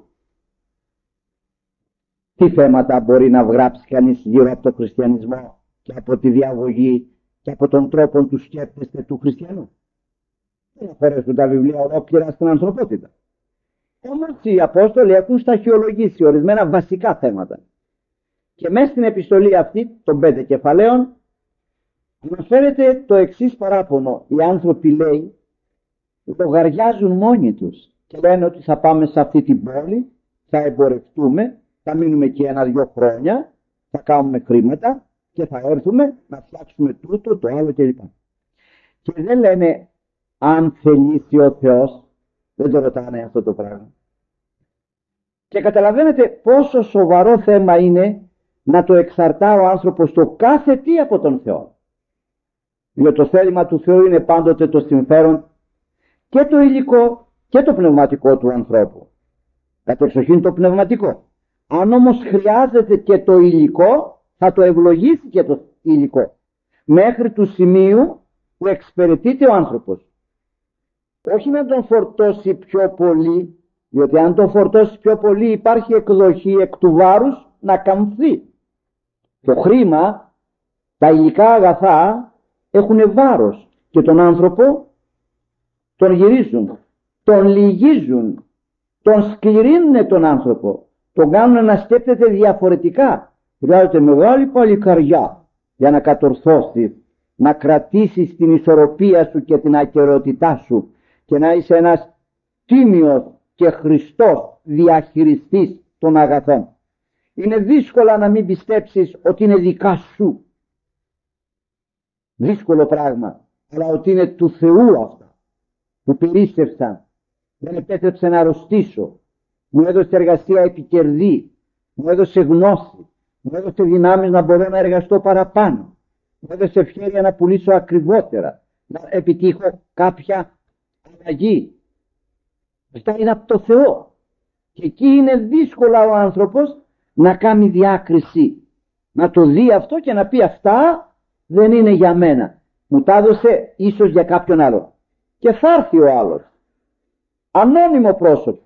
τι θέματα μπορεί να γράψει κανείς γύρω από τον χριστιανισμό και από τη διαγωγή και από τον τρόπο του σκέπτεστε του χριστιανού. Δεν αφορέσουν τα βιβλία ολόκληρα στην ανθρωπότητα. Όμως οι Απόστολοι έχουν σταχυολογήσει ορισμένα βασικά θέματα. Και μέσα στην επιστολή αυτή των 5 κεφαλαίων αναφέρεται το εξής παράπονο. Οι άνθρωποι, λέει, λογαριάζουν μόνοι τους και λένε ότι θα πάμε σε αυτή την πόλη, θα εμπορευτούμε, θα μείνουμε εκεί 1-2 χρόνια, θα κάνουμε χρήματα και θα έρθουμε να φτιάξουμε τούτο, το άλλο κλπ. Και δεν λένε αν θελήσει ο Θεός, δεν το ρωτάνε αυτό το πράγμα. Και καταλαβαίνετε πόσο σοβαρό θέμα είναι να το εξαρτά ο άνθρωπος το κάθε τι από τον Θεό. Διότι το θέλημα του Θεού είναι πάντοτε το συμφέρον και το υλικό και το πνευματικό του ανθρώπου. Κατεξοχήν το πνευματικό. Αν όμως χρειάζεται και το υλικό, θα το ευλογήσει και το υλικό. Μέχρι του σημείου που εξυπηρετείται ο άνθρωπος. Όχι να τον φορτώσει πιο πολύ Διότι αν το φορτώσει πιο πολύ υπάρχει εκδοχή εκ του βάρους να καμφθεί. Το χρήμα, τα υλικά αγαθά έχουν βάρος και τον άνθρωπο τον γυρίζουν, τον λυγίζουν, τον σκληρύνουν τον άνθρωπο, τον κάνουν να σκέπτεται διαφορετικά. Χρειάζεται μεγάλη παλικαριά για να κατορθώσει, να κρατήσεις την ισορροπία σου και την ακεραιότητά σου και να είσαι ένας τίμιος και Χριστός διαχειριστής των αγαθών. Είναι δύσκολο να μην πιστέψεις ότι είναι δικά σου. Δύσκολο πράγμα, αλλά ότι είναι του Θεού αυτά που περίσσευσαν. Δεν επέτρεψε να αρρωστήσω. Μου έδωσε εργασία επικερδή. Μου έδωσε γνώση. Μου έδωσε δυνάμεις να μπορώ να εργαστώ παραπάνω. Μου έδωσε ευχέρεια να πουλήσω ακριβότερα. Να επιτύχω κάποια αλλαγή. Αυτά είναι από το Θεό. Και εκεί είναι δύσκολα ο άνθρωπος να κάνει διάκριση. Να το δει αυτό και να πει αυτά δεν είναι για μένα. Μου τα έδωσε ίσως για κάποιον άλλο. Και θα έρθει ο άλλος. Ανώνυμο πρόσωπο.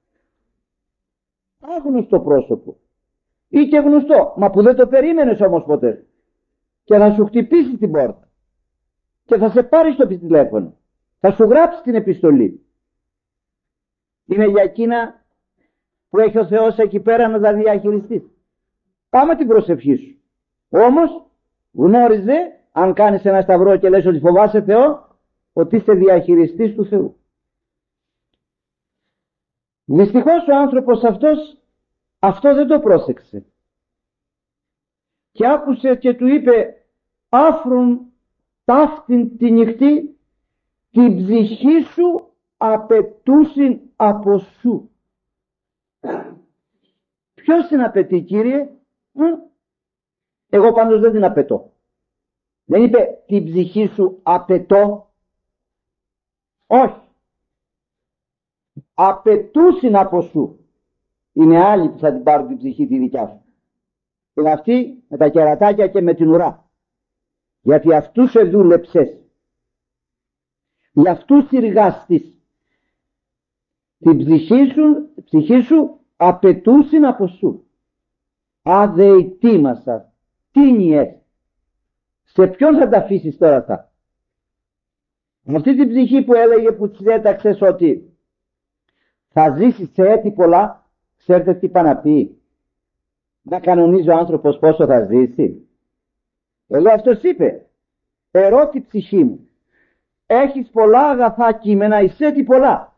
Άγνωστο πρόσωπο. Ή και γνωστό. Μα που δεν το περίμενες όμως ποτέ. Και θα σου χτυπήσει την πόρτα. Και θα σε πάρει στο τηλέφωνο. Θα σου γράψει την επιστολή. Είναι για εκείνα που έχει ο Θεός εκεί πέρα να τα διαχειριστείς. Πάμε την προσευχή σου. Όμως γνώριζε, αν κάνεις ένα σταυρό και λες ότι φοβάσαι Θεό, ότι είσαι διαχειριστής του Θεού. Δυστυχώς ο άνθρωπος αυτός αυτό δεν το πρόσεξε. Και άκουσε και του είπε άφρον ταύτην τη νυχτή την ψυχή σου απαιτούσιν από σου. Ποιος την απαιτεί, Κύριε? Εγώ πάντως δεν την απαιτώ. Δεν είπε την ψυχή σου απαιτώ. Όχι. Απαιτούσιν από σου. Είναι άλλοι που θα την πάρουν την ψυχή τη δικιά σου. Είναι αυτοί με τα κερατάκια και με την ουρά. Γιατί αυτούς σε δούλεψες. Για αυτούς εργάστης. Την ψυχή σου απαιτούσιν από σου. Αδεητήμασα. Τίνιες. Σε ποιον θα τα αφήσεις τώρα αυτά? Αυτή την ψυχή που έλεγε, που της έταξες ότι θα ζήσεις σε έτη πολλά, ξέρετε τι είπα να πει? Να κανονίζει ο άνθρωπος πόσο θα ζήσει. Εδώ αυτός είπε, ερώτη ψυχή μου, έχεις πολλά αγαθά κείμενα, εις έτη πολλά.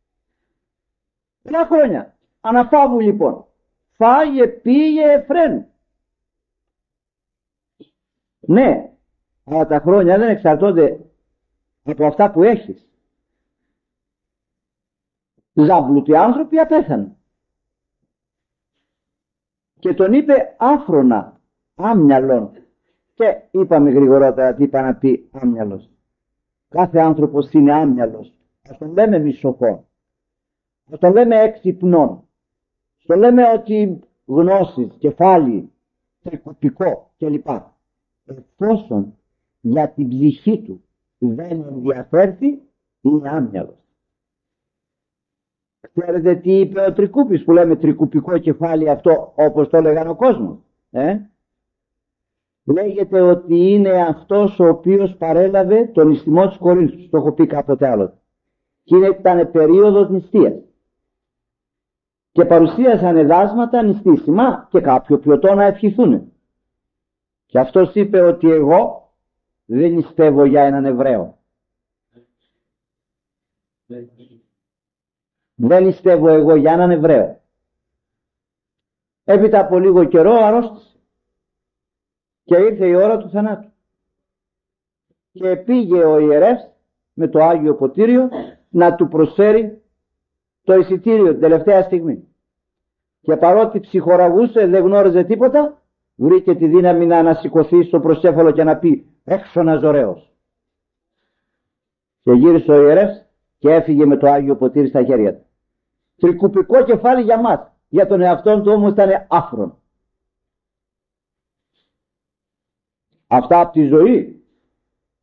1 χρόνια, αναπαύου λοιπόν, φάγε, πήγε, φρένου. Ναι, αλλά τα χρόνια δεν εξαρτώνται από αυτά που έχεις. Ζαμπλουτοί άνθρωποι απέθαναν. Και τον είπε άφρονα, άμυαλον. Και είπαμε γρηγορότερα τι είπα να πει άμυαλος. Κάθε άνθρωπος είναι άμυαλος. Ας τον λέμε μισοφόν. Ας τον λέμε έξυπνον. Ας τον λέμε ότι γνώσεις, κεφάλι, τρικοπικό κλπ. Εφόσον για την ψυχή του δεν ενδιαφέρθει, είναι άμυαλος. Ξέρετε τι είπε ο Τρικούπης που λέμε τρικουπικό κεφάλι αυτό, όπως το έλεγαν ο κόσμος? Λέγεται ότι είναι αυτός ο οποίος παρέλαβε τον νηστιμό της Κορίνθου. Το έχω πει κάποτε άλλο. Και ήταν περίοδος νηστείας. Και παρουσίασαν εδάσματα νηστίσιμα και κάποιο ποιοτό να ευχηθούν. Και αυτός είπε ότι εγώ δεν νηστεύω για έναν Εβραίο. Δεν νηστεύω εγώ για έναν Εβραίο. Έπειτα από λίγο καιρό αρρώστησε. Και ήρθε η ώρα του θανάτου. Και πήγε ο ιερεύς με το Άγιο Ποτήριο να του προσφέρει το εισιτήριο την τελευταία στιγμή. Και παρότι ψυχοραγούσε, δεν γνώριζε τίποτα, βρήκε τη δύναμη να ανασηκωθεί στο προσέφαλο και να πει έξωνα ζωραίος. Και γύρισε ο ιερεύς και έφυγε με το Άγιο Ποτήρι στα χέρια του. Τρικουπικό κεφάλι για μας. Για τον εαυτόν του όμως ήταν άφρον. Αυτά από τη ζωή.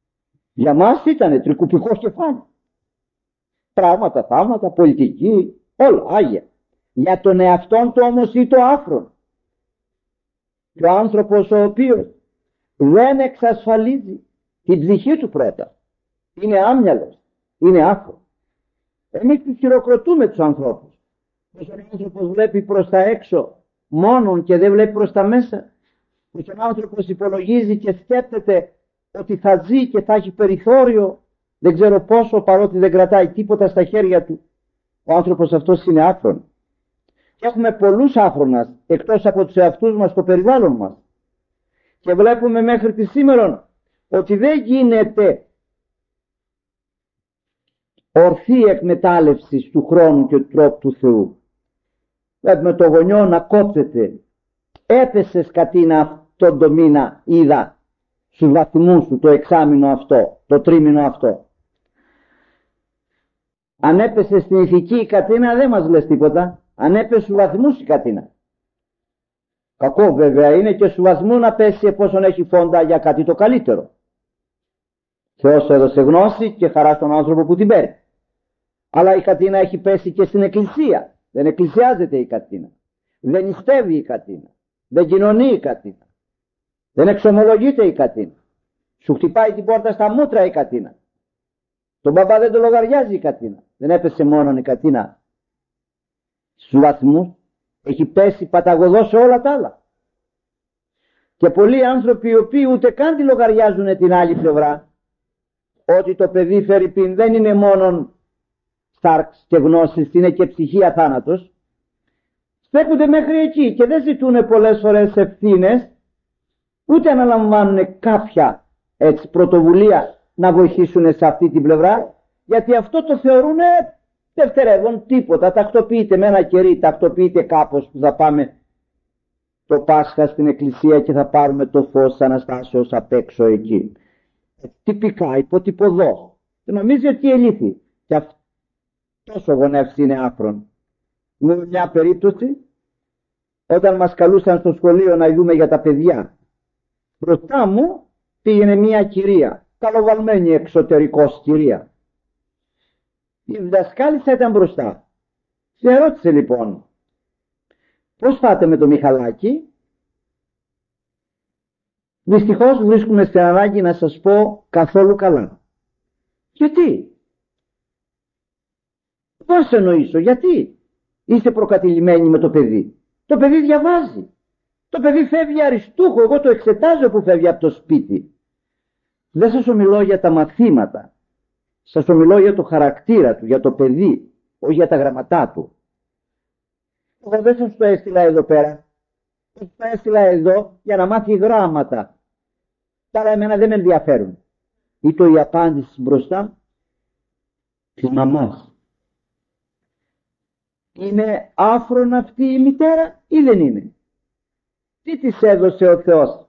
Για μας ήταν τρικουπικό κεφάλι. Πράγματα, θαύματα, πολιτική, Όλα άγια. Για τον εαυτόν του όμως ή το άφρον. Και ο άνθρωπος ο οποίος δεν εξασφαλίζει την ψυχή του πρώτα, είναι άμυαλος, είναι άφρο. Εμείς τους χειροκροτούμε τους ανθρώπους. Πως ο άνθρωπος βλέπει προς τα έξω μόνον και δεν βλέπει προς τα μέσα. Πως ο άνθρωπος υπολογίζει και σκέφτεται ότι θα ζει και θα έχει περιθώριο, δεν ξέρω πόσο, παρότι δεν κρατάει τίποτα στα χέρια του. Ο άνθρωπος αυτός είναι άφρον. Και έχουμε πολλούς άφρονας εκτός από τους εαυτούς μας στο περιβάλλον μας. Και βλέπουμε μέχρι τη σήμερα ότι δεν γίνεται ορθή εκμετάλλευση του χρόνου και του τρόπου του Θεού. Βλέπουμε το γονιό να κόψεται. Έπεσε σκατίνα αυτόν τον μήνα, είδα στους βαθμούς του το εξάμηνο αυτό, το τρίμηνο αυτό. Αν έπεσε στην ηθική η Κατίνα δεν μας λες τίποτα. Αν έπεσε στους βαθμούς η Κατίνα. Κακό βέβαια είναι και στους βαθμούς να πέσει εφόσον έχει φόντα για κάτι το καλύτερο. Θεός έδωσε γνώση και χαρά στον άνθρωπο που την παίρνει. Αλλά η Κατίνα έχει πέσει και στην εκκλησία. Δεν εκκλησιάζεται η Κατίνα. Δεν νηστεύει η Κατίνα. Δεν κοινωνεί η Κατίνα. Δεν εξομολογείται η Κατίνα. Σου χτυπάει την πόρτα στα μούτρα η Κατίνα. Τον μπαμπά δεν το λογαριάζει η Κατίνα. Δεν έπεσε μόνο η Κατίνα στους βαθμούς. Έχει πέσει παταγωδό σε όλα τα άλλα. Και πολλοί άνθρωποι οι οποίοι ούτε καν τη λογαριάζουν την άλλη πλευρά, ότι το παιδί φερειπίν δεν είναι μόνον στάρξ και γνώσεις, είναι και ψυχή αθάνατος, στέκονται μέχρι εκεί και δεν ζητούν πολλές φορές ευθύνες, ούτε αναλαμβάνουν κάποια έτσι πρωτοβουλία να βοηθήσουν σε αυτή την πλευρά, γιατί αυτό το θεωρούν δευτερεύον τίποτα. Τακτοποιείται με ένα κερί, τακτοποιείται κάπως που θα πάμε το Πάσχα στην εκκλησία και θα πάρουμε το φως της Αναστάσεως απ' έξω εκεί. Τυπικά, υποτυπωδό. Και νομίζει ότι ελήθη. Και αυτός ο γονεύς είναι άφρον. Με μια περίπτωση, όταν μας καλούσαν στο σχολείο να δούμε για τα παιδιά, μπροστά μου πήγαινε μια κυρία, καλοβαλμένη εξωτερικός κυρία. Η διδασκάλισσα ήταν μπροστά. Σε ρώτησε λοιπόν, πώς πάτε με το Μιχαλάκι? Δυστυχώς βρίσκουμε στην ανάγκη να σας πω καθόλου καλά. Γιατί? Πώς εννοήσω, γιατί? Είστε προκατηλημένοι με το παιδί. Το παιδί διαβάζει. Το παιδί φεύγει αριστούχο. Εγώ το εξετάζω που φεύγει από το σπίτι. Δεν σας ομιλώ για τα μαθήματα. Σας ομιλώ για το χαρακτήρα του, για το παιδί, όχι για τα γραμματά του. Εγώ δεν σας το έστειλα εδώ πέρα. Σας το έστειλα εδώ για να μάθει γράμματα. Τώρα εμένα δεν με ενδιαφέρουν. Ήτο η απάντηση μπροστά της μαμάς. Είναι άφρον αυτή η μητέρα ή δεν είναι? Τι της έδωσε ο Θεός?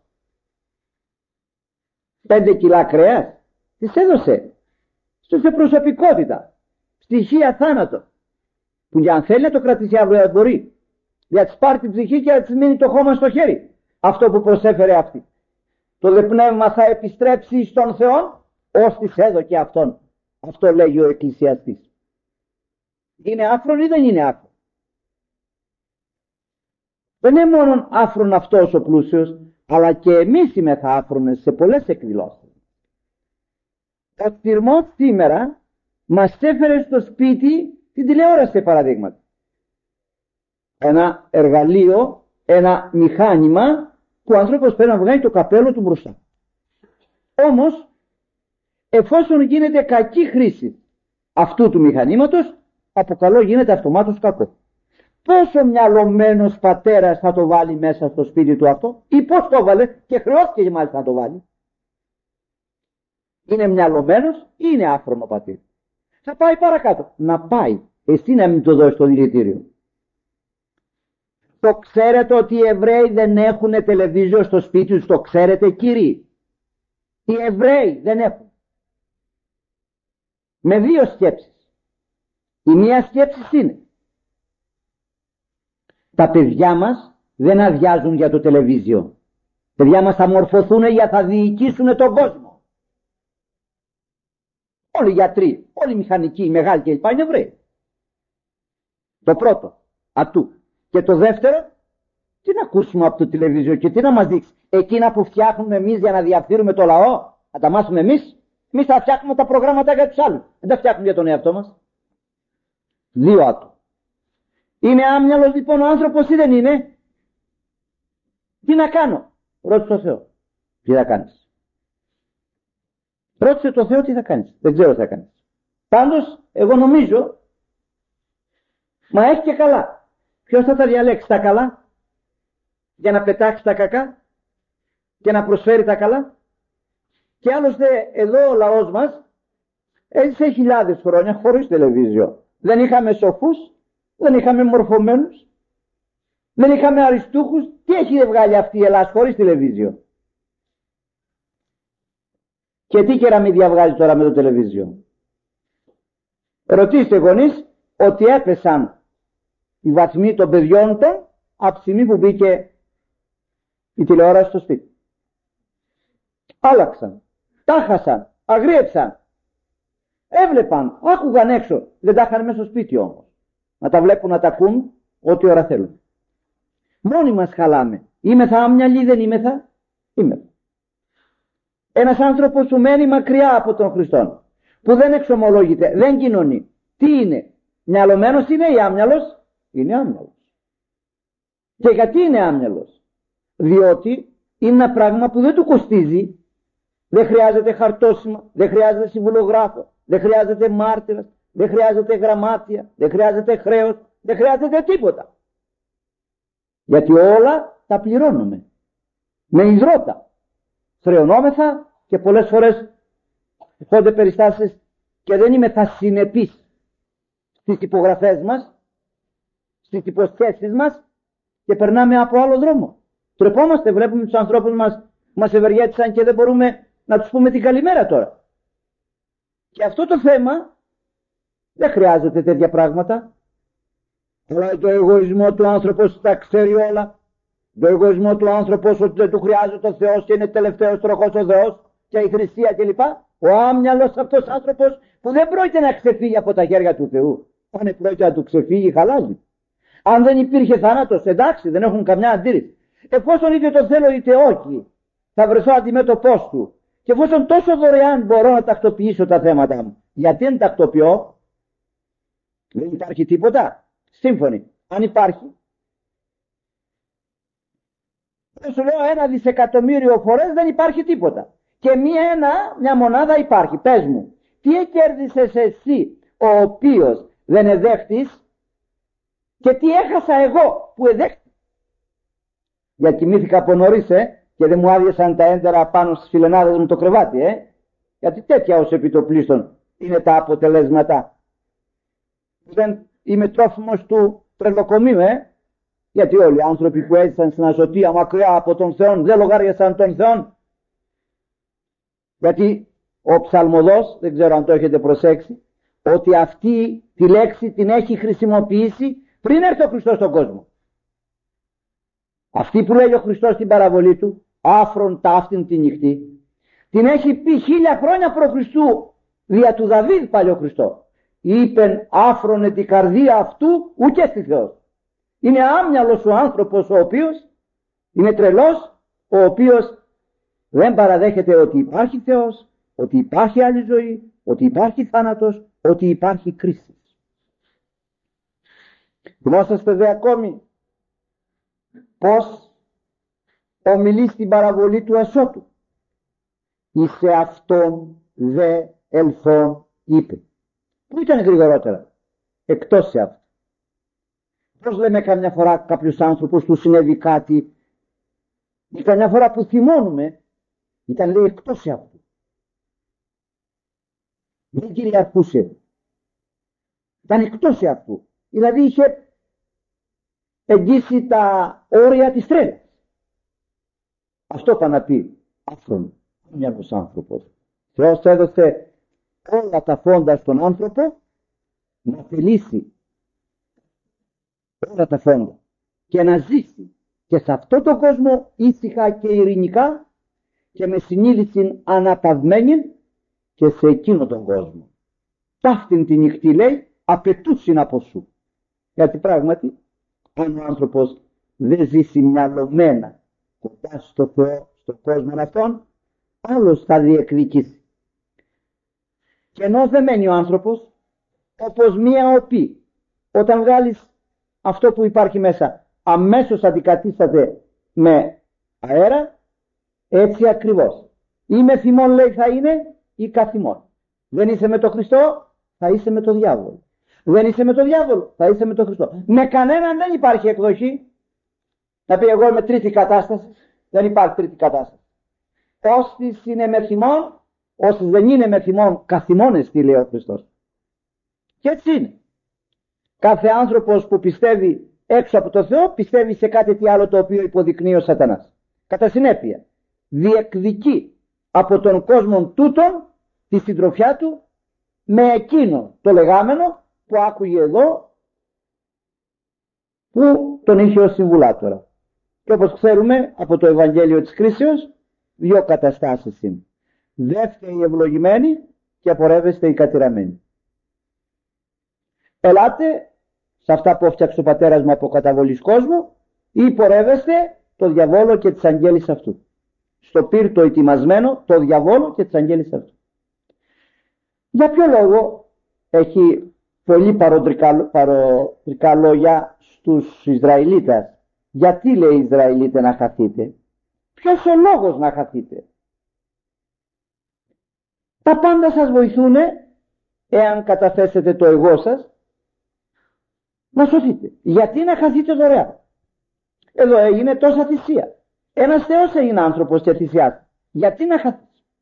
5 κιλά κρέας? Της έδωσε. Σε προσωπικότητα. Στοιχεία θάνατο. Που για αν θέλει να το κρατήσει αύριο δεν μπορεί. Για να της πάρει την ψυχή και να της μείνει το χώμα στο χέρι. Αυτό που προσέφερε αυτή. Το δε πνεύμα θα επιστρέψει στον Θεό ως της έδωκε αυτόν. Αυτό λέγει ο εκκλησιαστής. Είναι άφρον ή δεν είναι άφρον? Δεν είναι μόνο άφρον αυτός ο πλούσιος, αλλά και εμείς είμεθα άφρονες σε πολλές εκδηλώσεις. Ο στυρμός σήμερα μας έφερε στο σπίτι την τηλεόραση, παραδείγματα. Ένα εργαλείο, ένα μηχάνημα που ο άνθρωπος πρέπει να βγάλει το καπέλο του μπροστά. Όμως, εφόσον γίνεται κακή χρήση αυτού του μηχανήματος, από καλό γίνεται αυτομάτως κακό. Πόσο μυαλωμένος πατέρας θα το βάλει μέσα στο σπίτι του αυτό, ή πώς το βάλε και χρεώθηκε μάλιστα να το βάλει? Είναι μυαλωμένος ή είναι άφρονο πατήρ? Θα πάει παρακάτω. Να πάει. Εσύ να μην το δώσεις το δηλητήριο. Το ξέρετε ότι οι Εβραίοι δεν έχουν τηλεβίζιο στο σπίτι τους? Το ξέρετε, κύριοι? Οι Εβραίοι δεν έχουν. Με 2 σκέψεις. Η μία σκέψη είναι: τα παιδιά μας δεν αδειάζουν για το τηλεβίζιο. Τα παιδιά μας θα μορφωθούν για θα διοικήσουν τον κόσμο. Όλοι οι γιατροί, όλοι οι μηχανικοί, οι μεγάλοι κλπ. Είναι Εβραίοι. Το πρώτο, ατού. Και το δεύτερο, τι να ακούσουμε από το τηλεβίζιο και τι να μας δείξει. Εκείνα που φτιάχνουμε εμείς για να διαφθείρουμε το λαό, να τα μάθουμε εμείς. Εμείς θα φτιάχνουμε τα προγράμματα για τους άλλους. Δεν τα φτιάχνουμε για τον εαυτό μας. Δύο άτομα. Είναι άμυαλος λοιπόν ο άνθρωπος ή δεν είναι? Τι να κάνω? Ρώτησε το Θεό. Τι θα κάνεις? Ρώτησε το Θεό τι θα κάνεις. Δεν ξέρω τι θα κάνεις. Πάντως εγώ νομίζω, μα έχει και καλά. Ποιος θα τα διαλέξει τα καλά για να πετάξει τα κακά και να προσφέρει τα καλά? Και άλλωστε εδώ ο λαός μας έζησε χιλιάδες χρόνια χωρίς τηλεβίζιο. Δεν είχαμε σοφούς, δεν είχαμε μορφωμένους, δεν είχαμε αριστούχους. Τι έχει βγάλει αυτή η Ελλάδα χωρίς τηλεβίζιο? Και τι κεραμίδια διαβγάζει τώρα με το τηλεβίζιο? Ρωτήστε γονείς ότι έπεσαν οι βαθμοί των παιδιών των από τη στιγμή που μπήκε η τηλεόραση στο σπίτι. Άλλαξαν, τάχασαν, αγρίεψαν. Έβλεπαν, άκουγαν έξω. Δεν τα είχαν μέσα στο σπίτι όμως. Να τα βλέπουν, να τα ακούν ό,τι ώρα θέλουν. Μόνοι μας χαλάμε. Είμεθα άμυαλοι, δεν είμεθα? Είμεθα. Ένας άνθρωπος που μένει μακριά από τον Χριστό, που δεν εξομολόγεται, δεν κοινωνεί, τι είναι? Μυαλωμένος είναι ή άμυαλος? Είναι άμυαλος. Και γιατί είναι άμυαλος? Διότι είναι ένα πράγμα που δεν του κοστίζει. Δεν χρειάζεται χαρτόσημα, δεν χρειάζεται συμβουλογράφο, δεν χρειάζεται μάρτυρας, δεν χρειάζεται γραμμάτια, δεν χρειάζεται χρέος, δεν χρειάζεται τίποτα. Γιατί όλα τα πληρώνουμε με υδρότα. Χρεωνόμεθα και πολλές φορές έρχονται περιστάσεις και δεν είμαι θα συνεπής στις υπογραφές μας, στις υποσχέσεις μας και περνάμε από άλλο δρόμο. Τρεπόμαστε, βλέπουμε τους ανθρώπους μας ευεργέτησαν και δεν μπορούμε να τους πούμε την καλημέρα τώρα. Και αυτό το θέμα δεν χρειάζεται τέτοια πράγματα. Αλλά το εγωισμό του άνθρωπος τα ξέρει όλα. Το εγωισμό του άνθρωπος ότι δεν του χρειάζεται ο Θεός και είναι τελευταίος τροχός ο Θεός και η θρησκεία κλπ. Ο άμυαλος αυτός άνθρωπος που δεν πρόκειται να ξεφύγει από τα χέρια του Θεού. Αν πρόκειται να του ξεφύγει, χαλάζει. Αν δεν υπήρχε θάνατος, εντάξει, δεν έχουν καμιά αντίρρηση. Εφόσον είτε το θέλω είτε όχι, θα βρεθώ αντιμέτωπός του. Και εφόσον τόσο δωρεάν μπορώ να τακτοποιήσω τα θέματα μου, γιατί δεν τακτοποιώ? Δεν υπάρχει τίποτα. Σύμφωνοι. Αν υπάρχει, δεν σου λέω 1 δισεκατομμύριο φορές δεν υπάρχει τίποτα. Και μια μονάδα υπάρχει. Πες μου, τι κέρδισες εσύ ο οποίος δεν εδέχτης και τι έχασα εγώ που εδέχτη? Για κοιμήθηκα από νωρίς και δεν μου άδειασαν τα έντερα πάνω στις φιλενάδες μου το κρεβάτι γιατί τέτοια ως επιτοπλίστων είναι τα αποτελέσματα. Δεν είμαι τρόφιμος του τρελοκομείου γιατί όλοι οι άνθρωποι που έζησαν στην αζωτία μακριά από τον Θεό δεν λογάριασαν τον Θεό. Γιατί ο ψαλμοδός, δεν ξέρω αν το έχετε προσέξει, ότι αυτή τη λέξη την έχει χρησιμοποιήσει πριν έρθει ο Χριστός στον κόσμο. Αυτή που λέει ο Χριστός στην παραβολή του, άφρον ταύτην τη νυχτή, την έχει πει 1000 χρόνια προ Χριστού δια του Δαβίδ παλιό Χριστό. Είπεν άφρονε την καρδία αυτού ουκέ στη Θεός. Είναι άμυαλος ο άνθρωπος ο οποίος είναι τρελός, ο οποίος δεν παραδέχεται ότι υπάρχει Θεός, ότι υπάρχει άλλη ζωή, ότι υπάρχει θάνατος, ότι υπάρχει κρίση. Θυμόσαστε δε ακόμη πως ομιλεί στην παραβολή του Ασώτου. Εις αυτόν δε ελθόν είπε. Πού ήταν γρηγορότερα? Εκτός σε αυτό. Πώς λέμε καμιά φορά κάποιους άνθρωπους του συνέβη κάτι ή καμιά φορά που θυμώνουμε, ήταν λέει εκτός σε αυτό. Δεν κυριαρχούσε. Ήταν εκτός σε αυτού. Δηλαδή είχε εγγύσει τα όρια της τρέλας. Αυτό θα να πει άφρον μιας άνθρωπος. Θεός έδωσε όλα τα φόντα στον άνθρωπο να θελήσει όλα τα φόντα και να ζήσει και σε αυτό το κόσμο ήσυχα και ειρηνικά και με συνείδηση αναπαυμένη και σε εκείνο τον κόσμο. Ταύτην τη νυχτή λέει απαιτούσιν από σου. Γιατί πράγματι, αν ο άνθρωπος δεν ζήσει μυαλωμένα κοντά στο Θεό, στον κόσμο αυτόν, άλλος θα διεκδικήσει. Και ενώ δεν μένει ο άνθρωπος, όπως μία οπή, όταν βγάλεις αυτό που υπάρχει μέσα, αμέσως αντικατίσταται με αέρα, έτσι ακριβώς. Ή με θυμόν, λέει, θα είναι, ή καθημόν. Δεν είσαι με τον Χριστό, θα είσαι με τον διάβολο. Δεν είσαι με τον διάβολο, θα είσαι με τον Χριστό. Με κανέναν δεν υπάρχει εκδοχή. Να πει εγώ είμαι τρίτη κατάσταση. Δεν υπάρχει τρίτη κατάσταση. Όσοι είναι με θυμόν, όσοι δεν είναι με θυμόν, καθημόνες, λέει ο Χριστός. Και έτσι είναι. Κάθε άνθρωπος που πιστεύει έξω από το Θεό, πιστεύει σε κάτι τι άλλο το οποίο υποδεικνύει ο Σατανάς. Κατά συνέπεια, διεκδικεί από τον κόσμο τούτον τη συντροφιά του με εκείνο το λεγάμενο που άκουγε εδώ, που τον είχε ως συμβουλάτορα. Και όπως ξέρουμε από το Ευαγγέλιο της Κρίσεως, δύο καταστάσεις είναι. Δεύτε οι ευλογημένοι και απορρεύεστε οι κατηραμένοι. Ελάτε σε αυτά που έφτιαξε ο πατέρας μου από καταβολής κόσμου, ή πορεύεστε το διαβόλο και τις αγγέλης αυτού. Στο πύρτο ετοιμασμένο το διαβόλο και τις αγγέλης αυτού. Για ποιο λόγο έχει πολύ παροτρικά λόγια στους Ισραηλίτες? Γιατί λέει Ισραηλίτε να χαθείτε? Ποιος ο λόγος να χαθείτε? Τα πάντα σας βοηθούν εάν καταθέσετε το εγώ σας να σωθείτε. Γιατί να χαθείτε δωρεάν? Εδώ έγινε τόσα θυσία. Ένας Θεός έγινε άνθρωπος και θυσιάστηκε. Γιατί να χαθείς?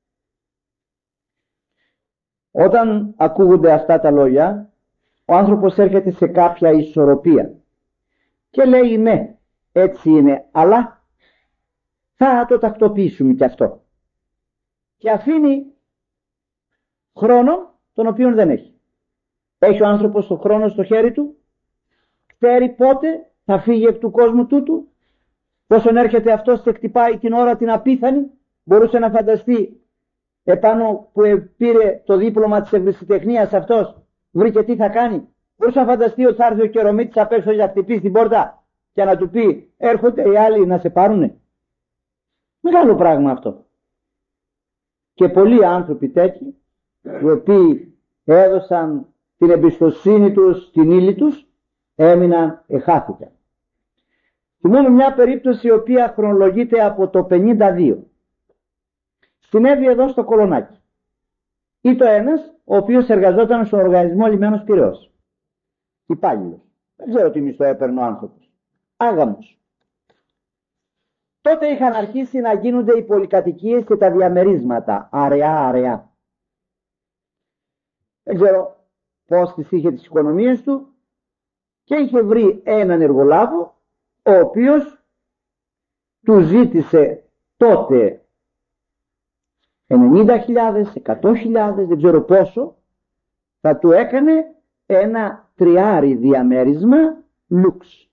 Όταν ακούγονται αυτά τα λόγια, ο άνθρωπος έρχεται σε κάποια ισορροπία και λέει ναι, έτσι είναι, αλλά θα το τακτοποιήσουμε κι αυτό. Και αφήνει χρόνο τον οποίο δεν έχει. Έχει ο άνθρωπος τον χρόνο στο χέρι του, ξέρει πότε θα φύγει εκ του κόσμου τούτου, πόσον έρχεται αυτός και χτυπάει την ώρα την απίθανη. Μπορούσε να φανταστεί επάνω που πήρε το δίπλωμα της ευρεσιτεχνίας αυτός, βρήκε τι θα κάνει? Μπορούσε να φανταστεί ότι θα έρθει ο Καιρομίτης απ' έξω για να χτυπήσει την πόρτα και να του πει έρχονται οι άλλοι να σε πάρουνε? Μεγάλο πράγμα αυτό. Και πολλοί άνθρωποι τέτοιοι, οι οποίοι έδωσαν την εμπιστοσύνη τους, την ύλη τους, έμειναν, εχάθηκαν. Θυμούμε μια περίπτωση η οποία χρονολογείται από το 52. Συνέβη εδώ στο Κολονάκι. Ήτο ένας ο οποίος εργαζόταν στον οργανισμό Λιμένος Πειραιώς. Υπάλληλος. Δεν ξέρω τι μισθό έπαιρνε ο άνθρωπος. Άγαμος. Τότε είχαν αρχίσει να γίνονται οι πολυκατοικίες και τα διαμερίσματα. Αραιά. Δεν ξέρω πώς τις είχε τις οικονομίες του και είχε βρει έναν εργολάβο ο οποίος του ζήτησε τότε 90.000, 100.000, δεν ξέρω πόσο, θα του έκανε ένα τριάρι διαμέρισμα λουξ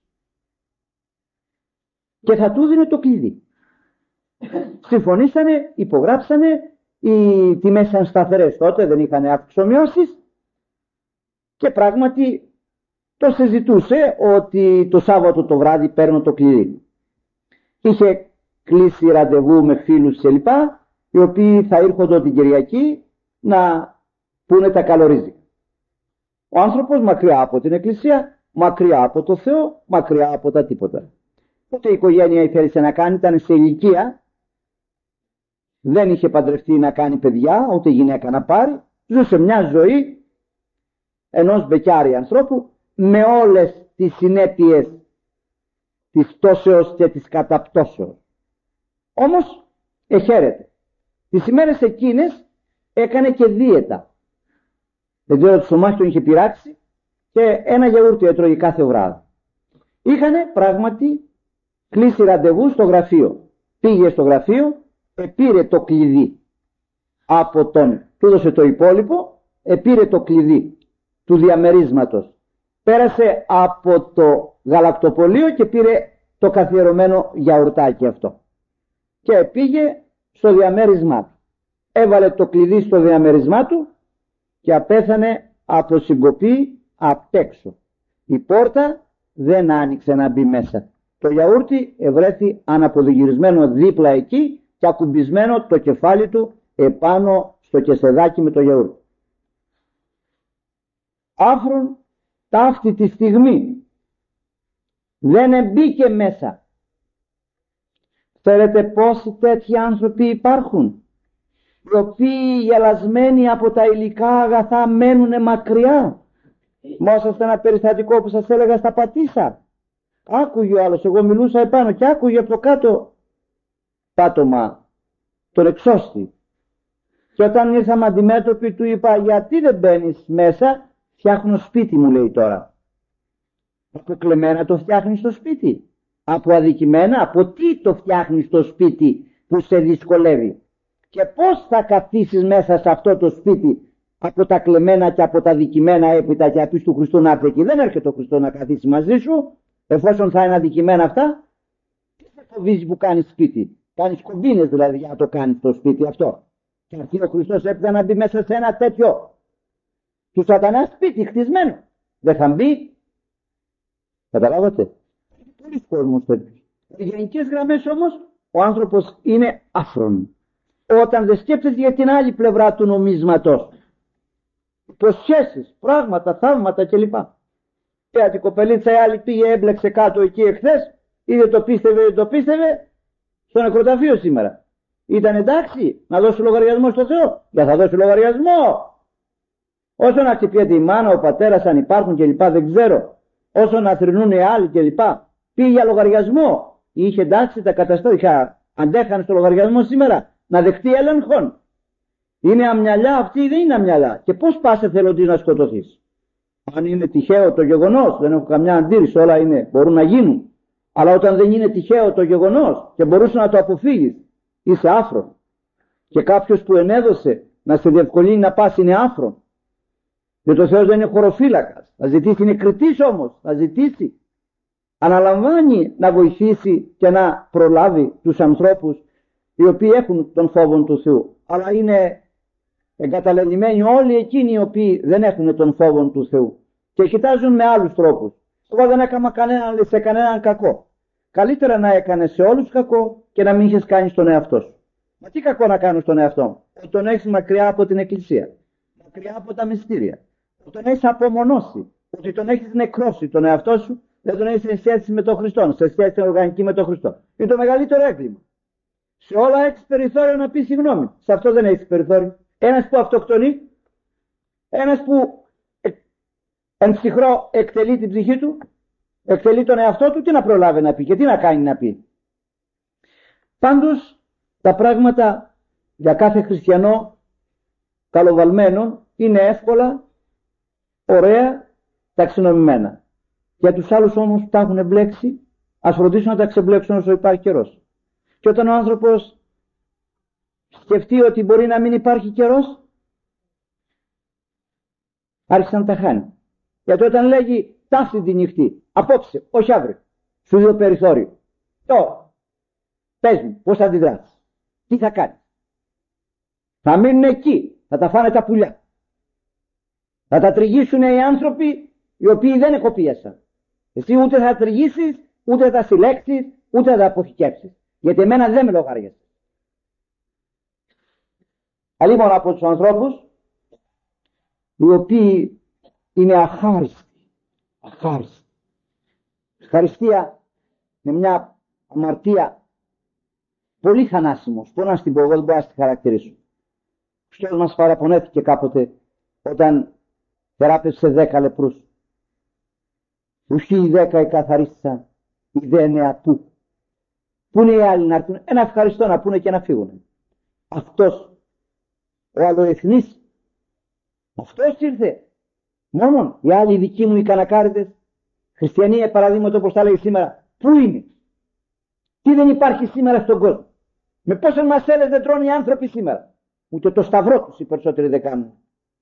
και θα του δίνει το κλειδί. Συμφωνήσανε, υπογράψανε, οι τιμές ήταν σταθερές τότε, δεν είχαν αυξομοιώσεις και πράγματι το συζητούσε ότι το Σάββατο το βράδυ παίρνω το κλειδί. Είχε κλείσει ραντεβού με φίλους κλπ, οι οποίοι θα ήρχονται την Κυριακή να πούνε τα καλορίζικα. Ο άνθρωπος μακριά από την εκκλησία, μακριά από το Θεό, μακριά από τα τίποτα. Τότε η οικογένεια ήθελε να κάνει, ήταν σε ηλικία, δεν είχε παντρευτεί να κάνει παιδιά, ούτε γυναίκα να πάρει, ζούσε μια ζωή ενός μπεκιάρη ανθρώπου με όλες τις συνέπειες της πτώσεως και της καταπτώσεως. Όμως εχαίρεται. Τις ημέρες εκείνες έκανε και δίαιτα. Δεν ξέρω, το στομάχι τον είχε πειράξει και ένα γιαούρτι έτρωγε κάθε βράδυ. Είχανε πράγματι κλείσει ραντεβού στο γραφείο. Πήγε στο γραφείο, πήρε το κλειδί από τον, του έδωσε το υπόλοιπο, πήρε το κλειδί του διαμερίσματος. Πέρασε από το γαλακτοπωλείο και πήρε το καθιερωμένο γιαουρτάκι αυτό. Και πήγε στο διαμέρισμά του. Έβαλε το κλειδί στο διαμέρισμά του και απέθανε από συγκοπή απ' έξω. Η πόρτα δεν άνοιξε να μπει μέσα. Το γιαούρτι ευρέθη αναποδογυρισμένο δίπλα εκεί και ακουμπισμένο το κεφάλι του επάνω στο κεσεδάκι με το γιαούρτι. Άφρον ταύτη τη στιγμή δεν εμπήκε μέσα. Ξέρετε πόσοι τέτοιοι άνθρωποι υπάρχουν, οι οποίοι γελασμένοι από τα υλικά αγαθά μένουνε μακριά. Μόσαστε ένα περιστατικό που σας έλεγα στα Πατήσσα. Άκουγε ο άλλος, εγώ μιλούσα επάνω και άκουγε από το κάτω πάτωμα τον εξώστη. Και όταν ήρθαμε αντιμέτωποι του είπα, γιατί δεν μπαίνεις μέσα? Φτιάχνω σπίτι, μου λέει τώρα. Από κλεμμένα το φτιάχνεις το σπίτι? Από αδικημένα? Από τι το φτιάχνεις το σπίτι που σε δυσκολεύει? Και πώς θα καθίσεις μέσα σε αυτό το σπίτι από τα κλεμμένα και από τα δικημένα έπειτα και απείς του Χριστού να έρθει εκεί? Δεν έρχεται ο Χριστός να καθίσει μαζί σου, εφόσον θα είναι αδικημένα αυτά. Τι σε φοβίζει που κάνεις σπίτι? Κάνεις κομπίνες δηλαδή για να το κάνεις το σπίτι αυτό. Και αρχίζει ο Χριστός έπειτα να μπει μέσα σε ένα τέτοιο του σατανά σπίτι χτισμένο. Δεν θα μπει? Καταλάβατε? Πολλοί κόσμος τέτοιος. Οι γενικές γραμμές όμως ο άνθρωπος είναι άφρον. Όταν δεν σκέφτεται για την άλλη πλευρά του νομίσματος, υποσχέσεις, πράγματα, θαύματα κλπ. Και η κοπελίτσα η άλλη πήγε, έμπλεξε κάτω εκεί εχθές, είδε το πίστευε, δεν το πίστευε, στο νεκροταφείο σήμερα. Ήταν εντάξει να δώσει λογαριασμό στο Θεό? Δεν θα δώσει λογαριασμό. Όσο να χτυπιέται η μάνα, ο πατέρας, αν υπάρχουν κλπ. Δεν ξέρω. Όσο να θρηνούν οι άλλοι κλπ. Πήγε για λογαριασμό. Είχε εντάξει τα καταστροφικά. Αντέχανε στο λογαριασμό σήμερα να δεχτεί έλεγχον? Είναι αμυαλιά αυτή ή δεν είναι αμυαλιά? Και πώς πας εθελοντής να σκοτωθείς? Αν είναι τυχαίο το γεγονός, δεν έχω καμιά αντίρρηση, όλα είναι, μπορούν να γίνουν. Αλλά όταν δεν είναι τυχαίο το γεγονός και μπορούσε να το αποφύγεις, είσαι άφρον. Και κάποιος που ενέδωσε να σε διευκολύνει να πας είναι άφρον. Και το Θεός δεν είναι χωροφύλακας. Θα ζητήσει, είναι κριτής όμως, θα ζητήσει. Αναλαμβάνει να βοηθήσει και να προλάβει τους ανθρώπους οι οποίοι έχουν τον φόβο του Θεού. Αλλά είναι εγκαταλελειμμένοι όλοι εκείνοι οι οποίοι δεν έχουν τον φόβο του Θεού και κοιτάζουν με άλλους τρόπους. Εγώ δεν έκανα σε κανέναν κακό. Καλύτερα να έκανες σε όλους κακό και να μην είχες κάνει στον εαυτό σου. Μα τι κακό να κάνεις στον εαυτό μου? Ότι τον έχεις μακριά από την Εκκλησία, μακριά από τα μυστήρια, ότι τον έχεις απομονώσει, ότι τον έχεις νεκρώσει τον εαυτό σου, δεν τον έχεις σε σχέση με τον Χριστό, σε σχέση οργανική με τον Χριστό. Είναι το μεγαλύτερο έγκλημα. Σε όλα έχεις περιθώριο να πεις συγγνώμη. Σε αυτό δεν έχεις περιθώριο. Ένας που αυτοκτονεί, ένας που εν ψυχρό εκτελεί την ψυχή του, εκτελεί τον εαυτό του, τι να προλάβει να πει και τι να κάνει να πει? Πάντως τα πράγματα για κάθε χριστιανό καλοβαλμένο είναι εύκολα, ωραία, ταξινομημένα. Για τους άλλους όμως που τα έχουν μπλέξει, ας φροντίσουν να τα ξεμπλέξουν όσο υπάρχει καιρός. Και όταν ο άνθρωπος σκεφτεί ότι μπορεί να μην υπάρχει καιρός, άρχισε να τα χάνει. Γιατί όταν λέγει ταύτη τη νυχτή, απόψε, όχι αύριο, σου δίνω περιθώριο. Τώρα, πες μου, πώς θα αντιδράσεις? Τι θα κάνεις? Θα μείνουν εκεί, θα τα φάνε τα πουλιά. Θα τα τριγύσουν οι άνθρωποι οι οποίοι δεν εκοπίασαν. Εσύ ούτε θα τριγύσεις, ούτε θα συλλέξεις, ούτε θα τα αποθηκεύσεις. Γιατί εμένα δεν με λογάριασε. Αλλήμον από τους ανθρώπους οι οποίοι είναι αχάριστοι. Αχάριστοι. Ευχαριστία με μια αμαρτία πολύ θανάσιμος. Πώς να στην πω, εγώ δεν μπορώ να τη χαρακτηρίσω. Ο Χριστός μας παραπονέθηκε κάποτε όταν θεράπευσε 10 λεπρούς. Ουσί οι 10 εκαθαρίστησαν, οι δε νεατού. Πού είναι οι άλλοι να έρθουν? Ένα ευχαριστώ να πούνε και να φύγουν. Αυτός ο αλλοεθνής, αυτός ήρθε. Μόνον οι άλλοι δικοί μου οι κανακάριδες, χριστιανοί παραδείγματο όπως τα λέει σήμερα, πού είναι? Τι δεν υπάρχει σήμερα στον κόσμο? Με πόσες μασέλες δεν τρώνε οι άνθρωποι σήμερα? Ούτε το σταυρό τους οι περισσότεροι δεν κάνουν.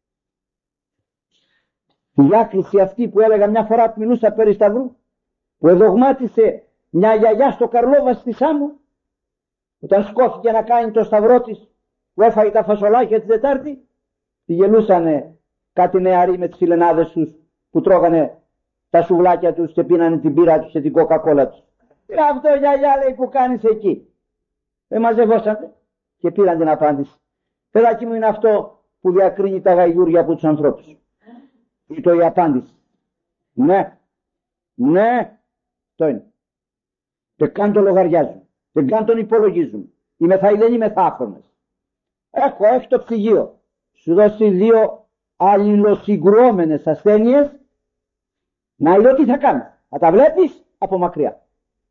Η διάκριση αυτή που έλεγα μια φορά που μιλούσα περί σταυρού, που εδογμάτισε μια γιαγιά στο Καρλόβα στη Σάμο, όταν σκόθηκε να κάνει το σταυρό της, που έφαγε τα φασολάκια τη Δετάρτη, τη γελούσανε κάτι νεαροί με τις φιλενάδες τους που τρώγανε τα σουβλάκια τους και πίνανε την πύρα τους και την κοκακόλα τους. Αυτό γιαγιά λέει που κάνεις εκεί. Μαζευόσατε και πήραν την απάντηση. Παιδάκι μου, είναι αυτό που διακρίνει τα γαϊγούρια από τους ανθρώπους. Ήτο η απάντηση. Ναι, ναι, το είναι. Δεν καν το λογαριάζουν, δεν καν τον υπολογίζουν. Δεν είμαι άφρονες. Έχει το ψυγείο. Σου δώσει 2 αλληλοσυγκρουόμενες ασθένειες. Να είδω τι θα κάνει. Θα τα βλέπεις από μακριά.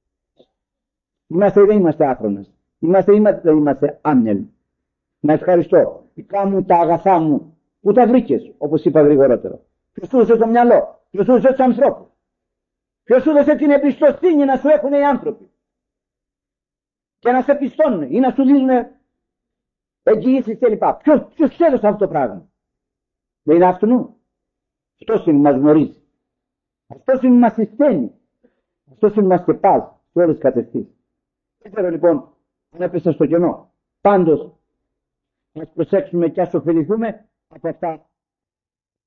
Δεν είμαστε άφρονες. Δεν είμαστε άμυαλοι. Να ευχαριστώ. Δικά μου τα αγαθά μου. Πού τα βρήκες, όπως είπα γρηγορότερα. Ποιος σου έδωσε το μυαλό, ποιος σου έδωσε τους ανθρώπους. Ποιος σου έδωσε την εμπιστοσύνη να σου έχουν οι άνθρωποι. Και να σε πιστώνουν ή να σου δίνουν εγγυήσεις κλπ. Ποιος έδωσε αυτό το πράγμα. Δεν είναι αυτού. Αυτός είναι που μας γνωρίζει. Αυτός είναι που μας συσταίνει. Αυτός είναι που μας σκεπάζει σε όλες τις κατευθύνσεις. Δεν ξέρω λοιπόν αν έπεσα στο κενό. Πάντως ας προσέξουμε και ας ωφεληθούμε από αυτά